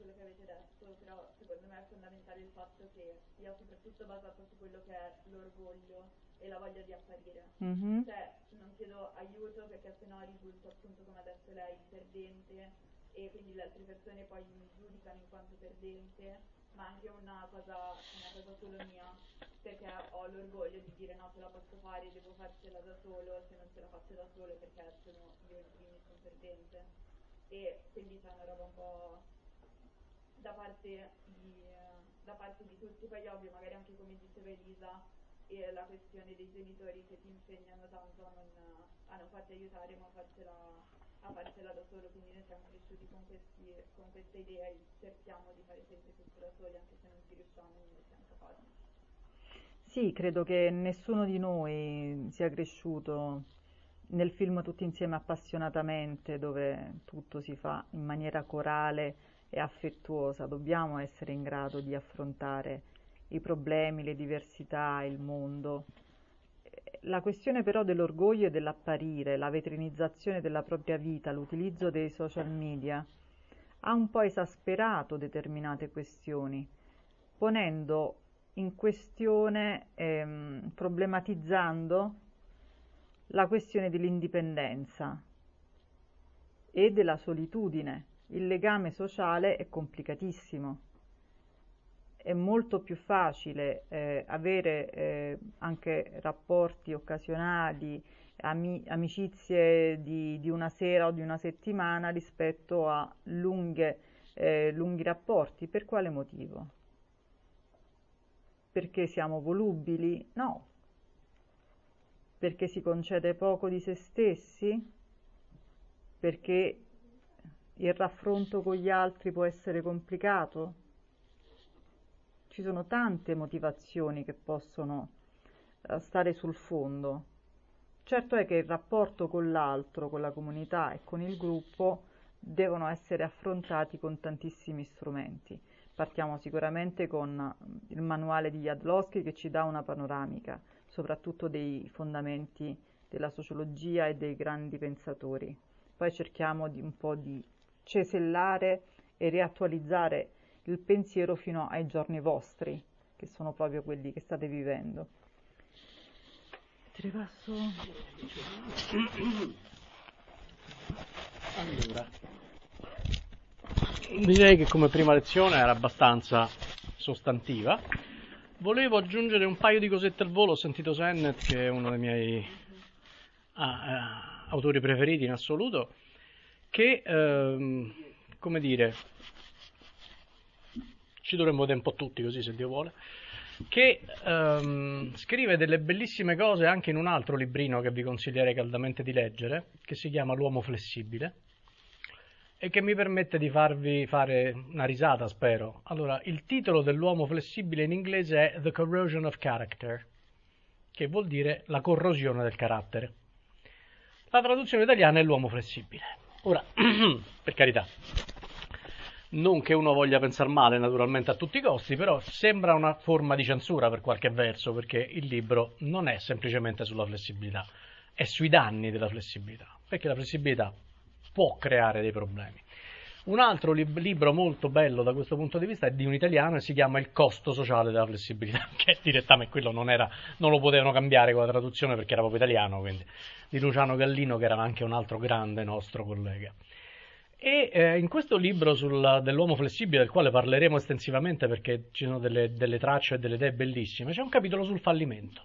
[SPEAKER 2] quello che avete detto, però secondo me è fondamentale il fatto che sia soprattutto basato su quello che è l'orgoglio e la voglia di apparire. Cioè, non chiedo aiuto perché sennò risulto appunto come adesso lei perdente e quindi le altre persone poi mi giudicano in quanto perdente, ma anche una cosa solo mia, perché ho l'orgoglio di dire no, ce la posso fare, devo farcela da solo, se non ce la faccio da solo perché sono io in primis sono perdente. E quindi c'è una roba un po' da parte di tutti. Poi ovvio, magari anche come diceva Elisa, la questione dei genitori che ti impegnano tanto a non farti aiutare ma a farcela da solo, quindi noi siamo cresciuti con questa idea e cerchiamo di fare sempre tutto da soli, anche se non ci riusciamo, non ne siamo capaci.
[SPEAKER 3] Sì, credo che nessuno di noi sia cresciuto nel film Tutti insieme appassionatamente, dove tutto si fa in maniera corale e affettuosa. Dobbiamo essere in grado di affrontare i problemi, le diversità, il mondo. La questione però dell'orgoglio e dell'apparire, la vetrinizzazione della propria vita, l'utilizzo dei social media, ha un po' esasperato determinate questioni, ponendo in questione, problematizzando la questione dell'indipendenza e della solitudine. Il legame sociale è complicatissimo. È molto più facile avere anche rapporti occasionali, amicizie di una sera o di una settimana rispetto a lunghi rapporti. Per quale motivo? Perché siamo volubili? No. Perché si concede poco di se stessi? Perché il raffronto con gli altri può essere complicato? Ci sono tante motivazioni che possono stare sul fondo. Certo è che il rapporto con l'altro, con la comunità e con il gruppo devono essere affrontati con tantissimi strumenti. Partiamo sicuramente con il manuale di Jadlowski che ci dà una panoramica, soprattutto dei fondamenti della sociologia e dei grandi pensatori. Poi cerchiamo un po' di cesellare e riattualizzare il pensiero fino ai giorni vostri, che sono proprio quelli che state vivendo. Te ne passo?
[SPEAKER 1] Allora, direi che come prima lezione era abbastanza sostantiva. Volevo aggiungere un paio di cosette al volo. Ho sentito Sennett, che è uno dei miei autori preferiti in assoluto, che, come dire, ci dovremmo vedere un po' tutti così, se Dio vuole, che scrive delle bellissime cose anche in un altro librino che vi consiglierei caldamente di leggere, che si chiama L'uomo flessibile, e che mi permette di farvi fare una risata, spero. Allora, il titolo dell'uomo flessibile in inglese è The Corrosion of Character, che vuol dire la corrosione del carattere. La traduzione italiana è l'uomo flessibile. Ora, per carità, non che uno voglia pensare male naturalmente a tutti i costi, però sembra una forma di censura per qualche verso, perché il libro non è semplicemente sulla flessibilità, è sui danni della flessibilità, perché la flessibilità può creare dei problemi. Un altro libro molto bello da questo punto di vista è di un italiano e si chiama Il costo sociale della flessibilità, che direttamente quello non lo potevano cambiare con la traduzione perché era proprio italiano, quindi, di Luciano Gallino, che era anche un altro grande nostro collega. E in questo libro dell'uomo flessibile, del quale parleremo estensivamente perché ci sono delle tracce e delle idee bellissime, c'è un capitolo sul fallimento,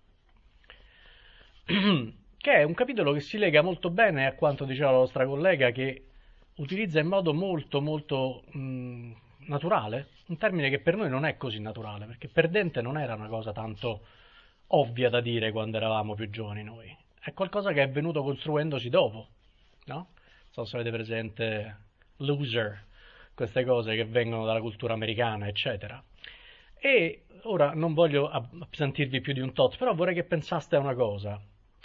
[SPEAKER 1] che è un capitolo che si lega molto bene a quanto diceva la nostra collega, che utilizza in modo molto molto naturale un termine che per noi non è così naturale, perché perdente non era una cosa tanto ovvia da dire quando eravamo più giovani noi, è qualcosa che è venuto costruendosi dopo, no? Non so se avete presente loser, queste cose che vengono dalla cultura americana, eccetera. E ora non voglio appesantirvi più di un tot, però vorrei che pensaste a una cosa.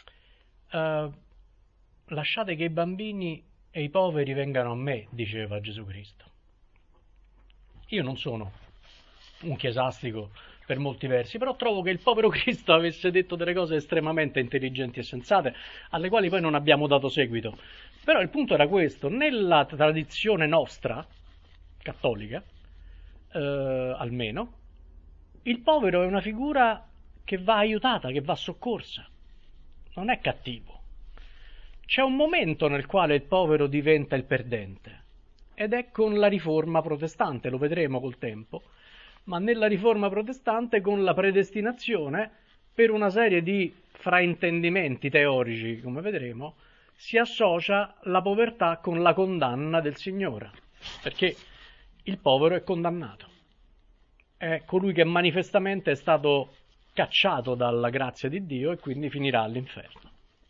[SPEAKER 1] Lasciate che i bambini e i poveri vengano a me, diceva Gesù Cristo. Io non sono un chiesastico per molti versi, però trovo che il povero Cristo avesse detto delle cose estremamente intelligenti e sensate, alle quali poi non abbiamo dato seguito. Però il punto era questo: nella tradizione nostra cattolica, almeno, il povero è una figura che va aiutata, che va soccorsa, non è cattivo. C'è un momento nel quale il povero diventa il perdente, ed è con la riforma protestante, lo vedremo col tempo, ma nella riforma protestante con la predestinazione, per una serie di fraintendimenti teorici, come vedremo, si associa la povertà con la condanna del Signore, perché il povero è condannato, è colui che manifestamente è stato cacciato dalla grazia di Dio e quindi finirà all'inferno.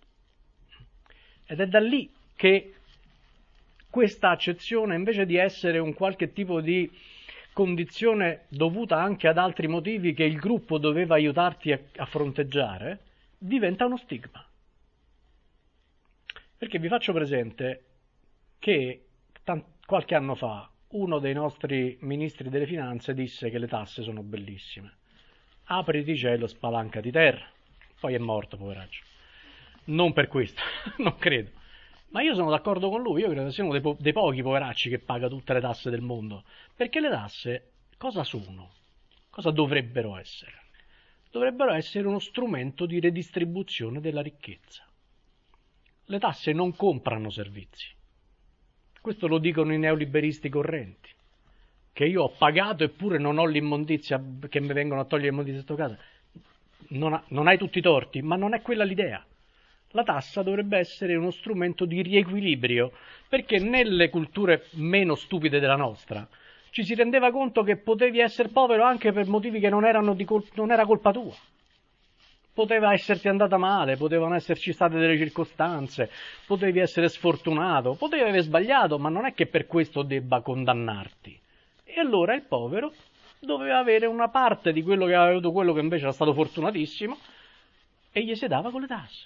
[SPEAKER 1] Ed è da lì che questa accezione, invece di essere un qualche tipo di condizione dovuta anche ad altri motivi che il gruppo doveva aiutarti a fronteggiare, diventa uno stigma. Perché vi faccio presente che qualche anno fa uno dei nostri ministri delle finanze disse che le tasse sono bellissime. Apriti cielo, spalancati terra. Poi è morto, poveraccio. Non per questo, non credo. Ma io sono d'accordo con lui, io credo che siano dei pochi poveracci che paga tutte le tasse del mondo. Perché le tasse cosa sono? Cosa dovrebbero essere? Dovrebbero essere uno strumento di redistribuzione della ricchezza. Le tasse non comprano servizi. Questo lo dicono i neoliberisti correnti. Che io ho pagato eppure non ho l'immondizia, che mi vengono a togliere l'immondizia di casa. Non hai tutti i torti, ma non è quella l'idea. La tassa dovrebbe essere uno strumento di riequilibrio, perché nelle culture meno stupide della nostra ci si rendeva conto che potevi essere povero anche per motivi che non era colpa tua. Poteva esserti andata male, potevano esserci state delle circostanze, potevi essere sfortunato, potevi aver sbagliato, ma non è che per questo debba condannarti. E allora il povero doveva avere una parte di quello che aveva avuto quello che invece era stato fortunatissimo e gli si dava con le tasse.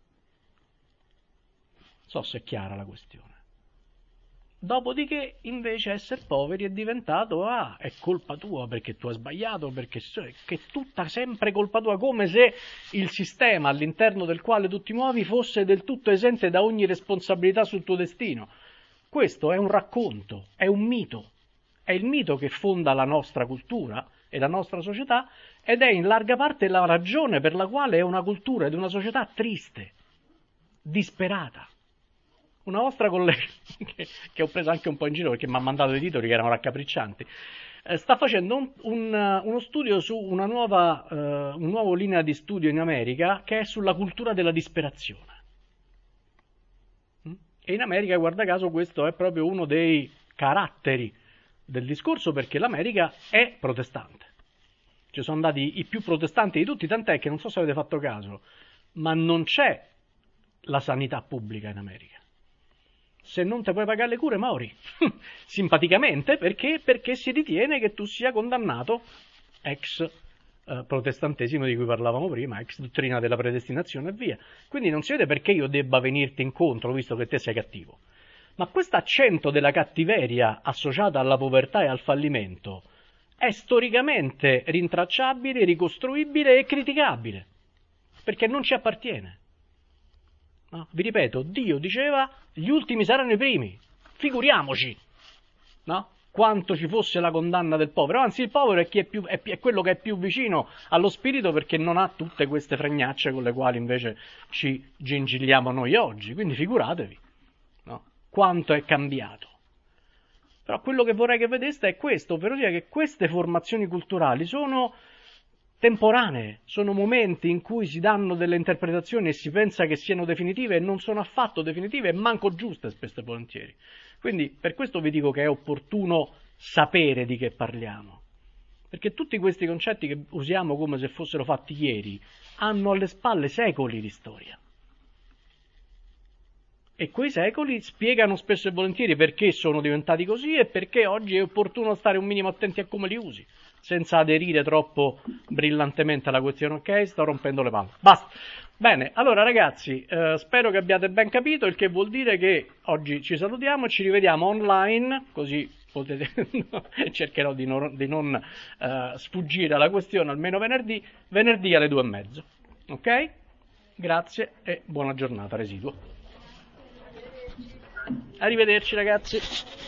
[SPEAKER 1] Non so se è chiara la questione. Dopodiché, invece, essere poveri è diventato, è colpa tua perché tu hai sbagliato, perché è tutta sempre colpa tua, come se il sistema all'interno del quale tu ti muovi fosse del tutto esente da ogni responsabilità sul tuo destino. Questo è un racconto, è un mito, è il mito che fonda la nostra cultura e la nostra società ed è in larga parte la ragione per la quale è una cultura ed una società triste, disperata. Una vostra collega, che ho preso anche un po' in giro perché mi ha mandato dei titoli che erano raccapriccianti, sta facendo uno studio su una nuova linea di studio in America che è sulla cultura della disperazione. E in America, guarda caso, questo è proprio uno dei caratteri del discorso, perché l'America è protestante. Ci sono andati i più protestanti di tutti, tant'è che non so se avete fatto caso, ma non c'è la sanità pubblica in America. Se non ti puoi pagare le cure, mori. Simpaticamente, perché? Perché si ritiene che tu sia condannato, ex protestantesimo di cui parlavamo prima, ex dottrina della predestinazione e via. Quindi non si vede perché io debba venirti incontro, visto che te sei cattivo. Ma questo accento della cattiveria associata alla povertà e al fallimento è storicamente rintracciabile, ricostruibile e criticabile, perché non ci appartiene. No? Vi ripeto, Dio diceva gli ultimi saranno i primi, figuriamoci, no? Quanto ci fosse la condanna del povero, anzi il povero è quello che è più vicino allo spirito, perché non ha tutte queste fregnacce con le quali invece ci gingilliamo noi oggi, quindi figuratevi, no? Quanto è cambiato. Però quello che vorrei che vedeste è questo, ovvero dire che queste formazioni culturali sono temporanee, sono momenti in cui si danno delle interpretazioni e si pensa che siano definitive e non sono affatto definitive e manco giuste spesso e volentieri. Quindi per questo vi dico che è opportuno sapere di che parliamo, perché tutti questi concetti che usiamo come se fossero fatti ieri hanno alle spalle secoli di storia. E quei secoli spiegano spesso e volentieri perché sono diventati così e perché oggi è opportuno stare un minimo attenti a come li usi, senza aderire troppo brillantemente alla questione. Ok, sto rompendo le palle. Basta. Bene, allora ragazzi, spero che abbiate ben capito, il che vuol dire che oggi ci salutiamo e ci rivediamo online, così potete cercherò di non sfuggire alla questione, almeno venerdì alle 2:30. Ok? Grazie e buona giornata residuo. Arrivederci ragazzi.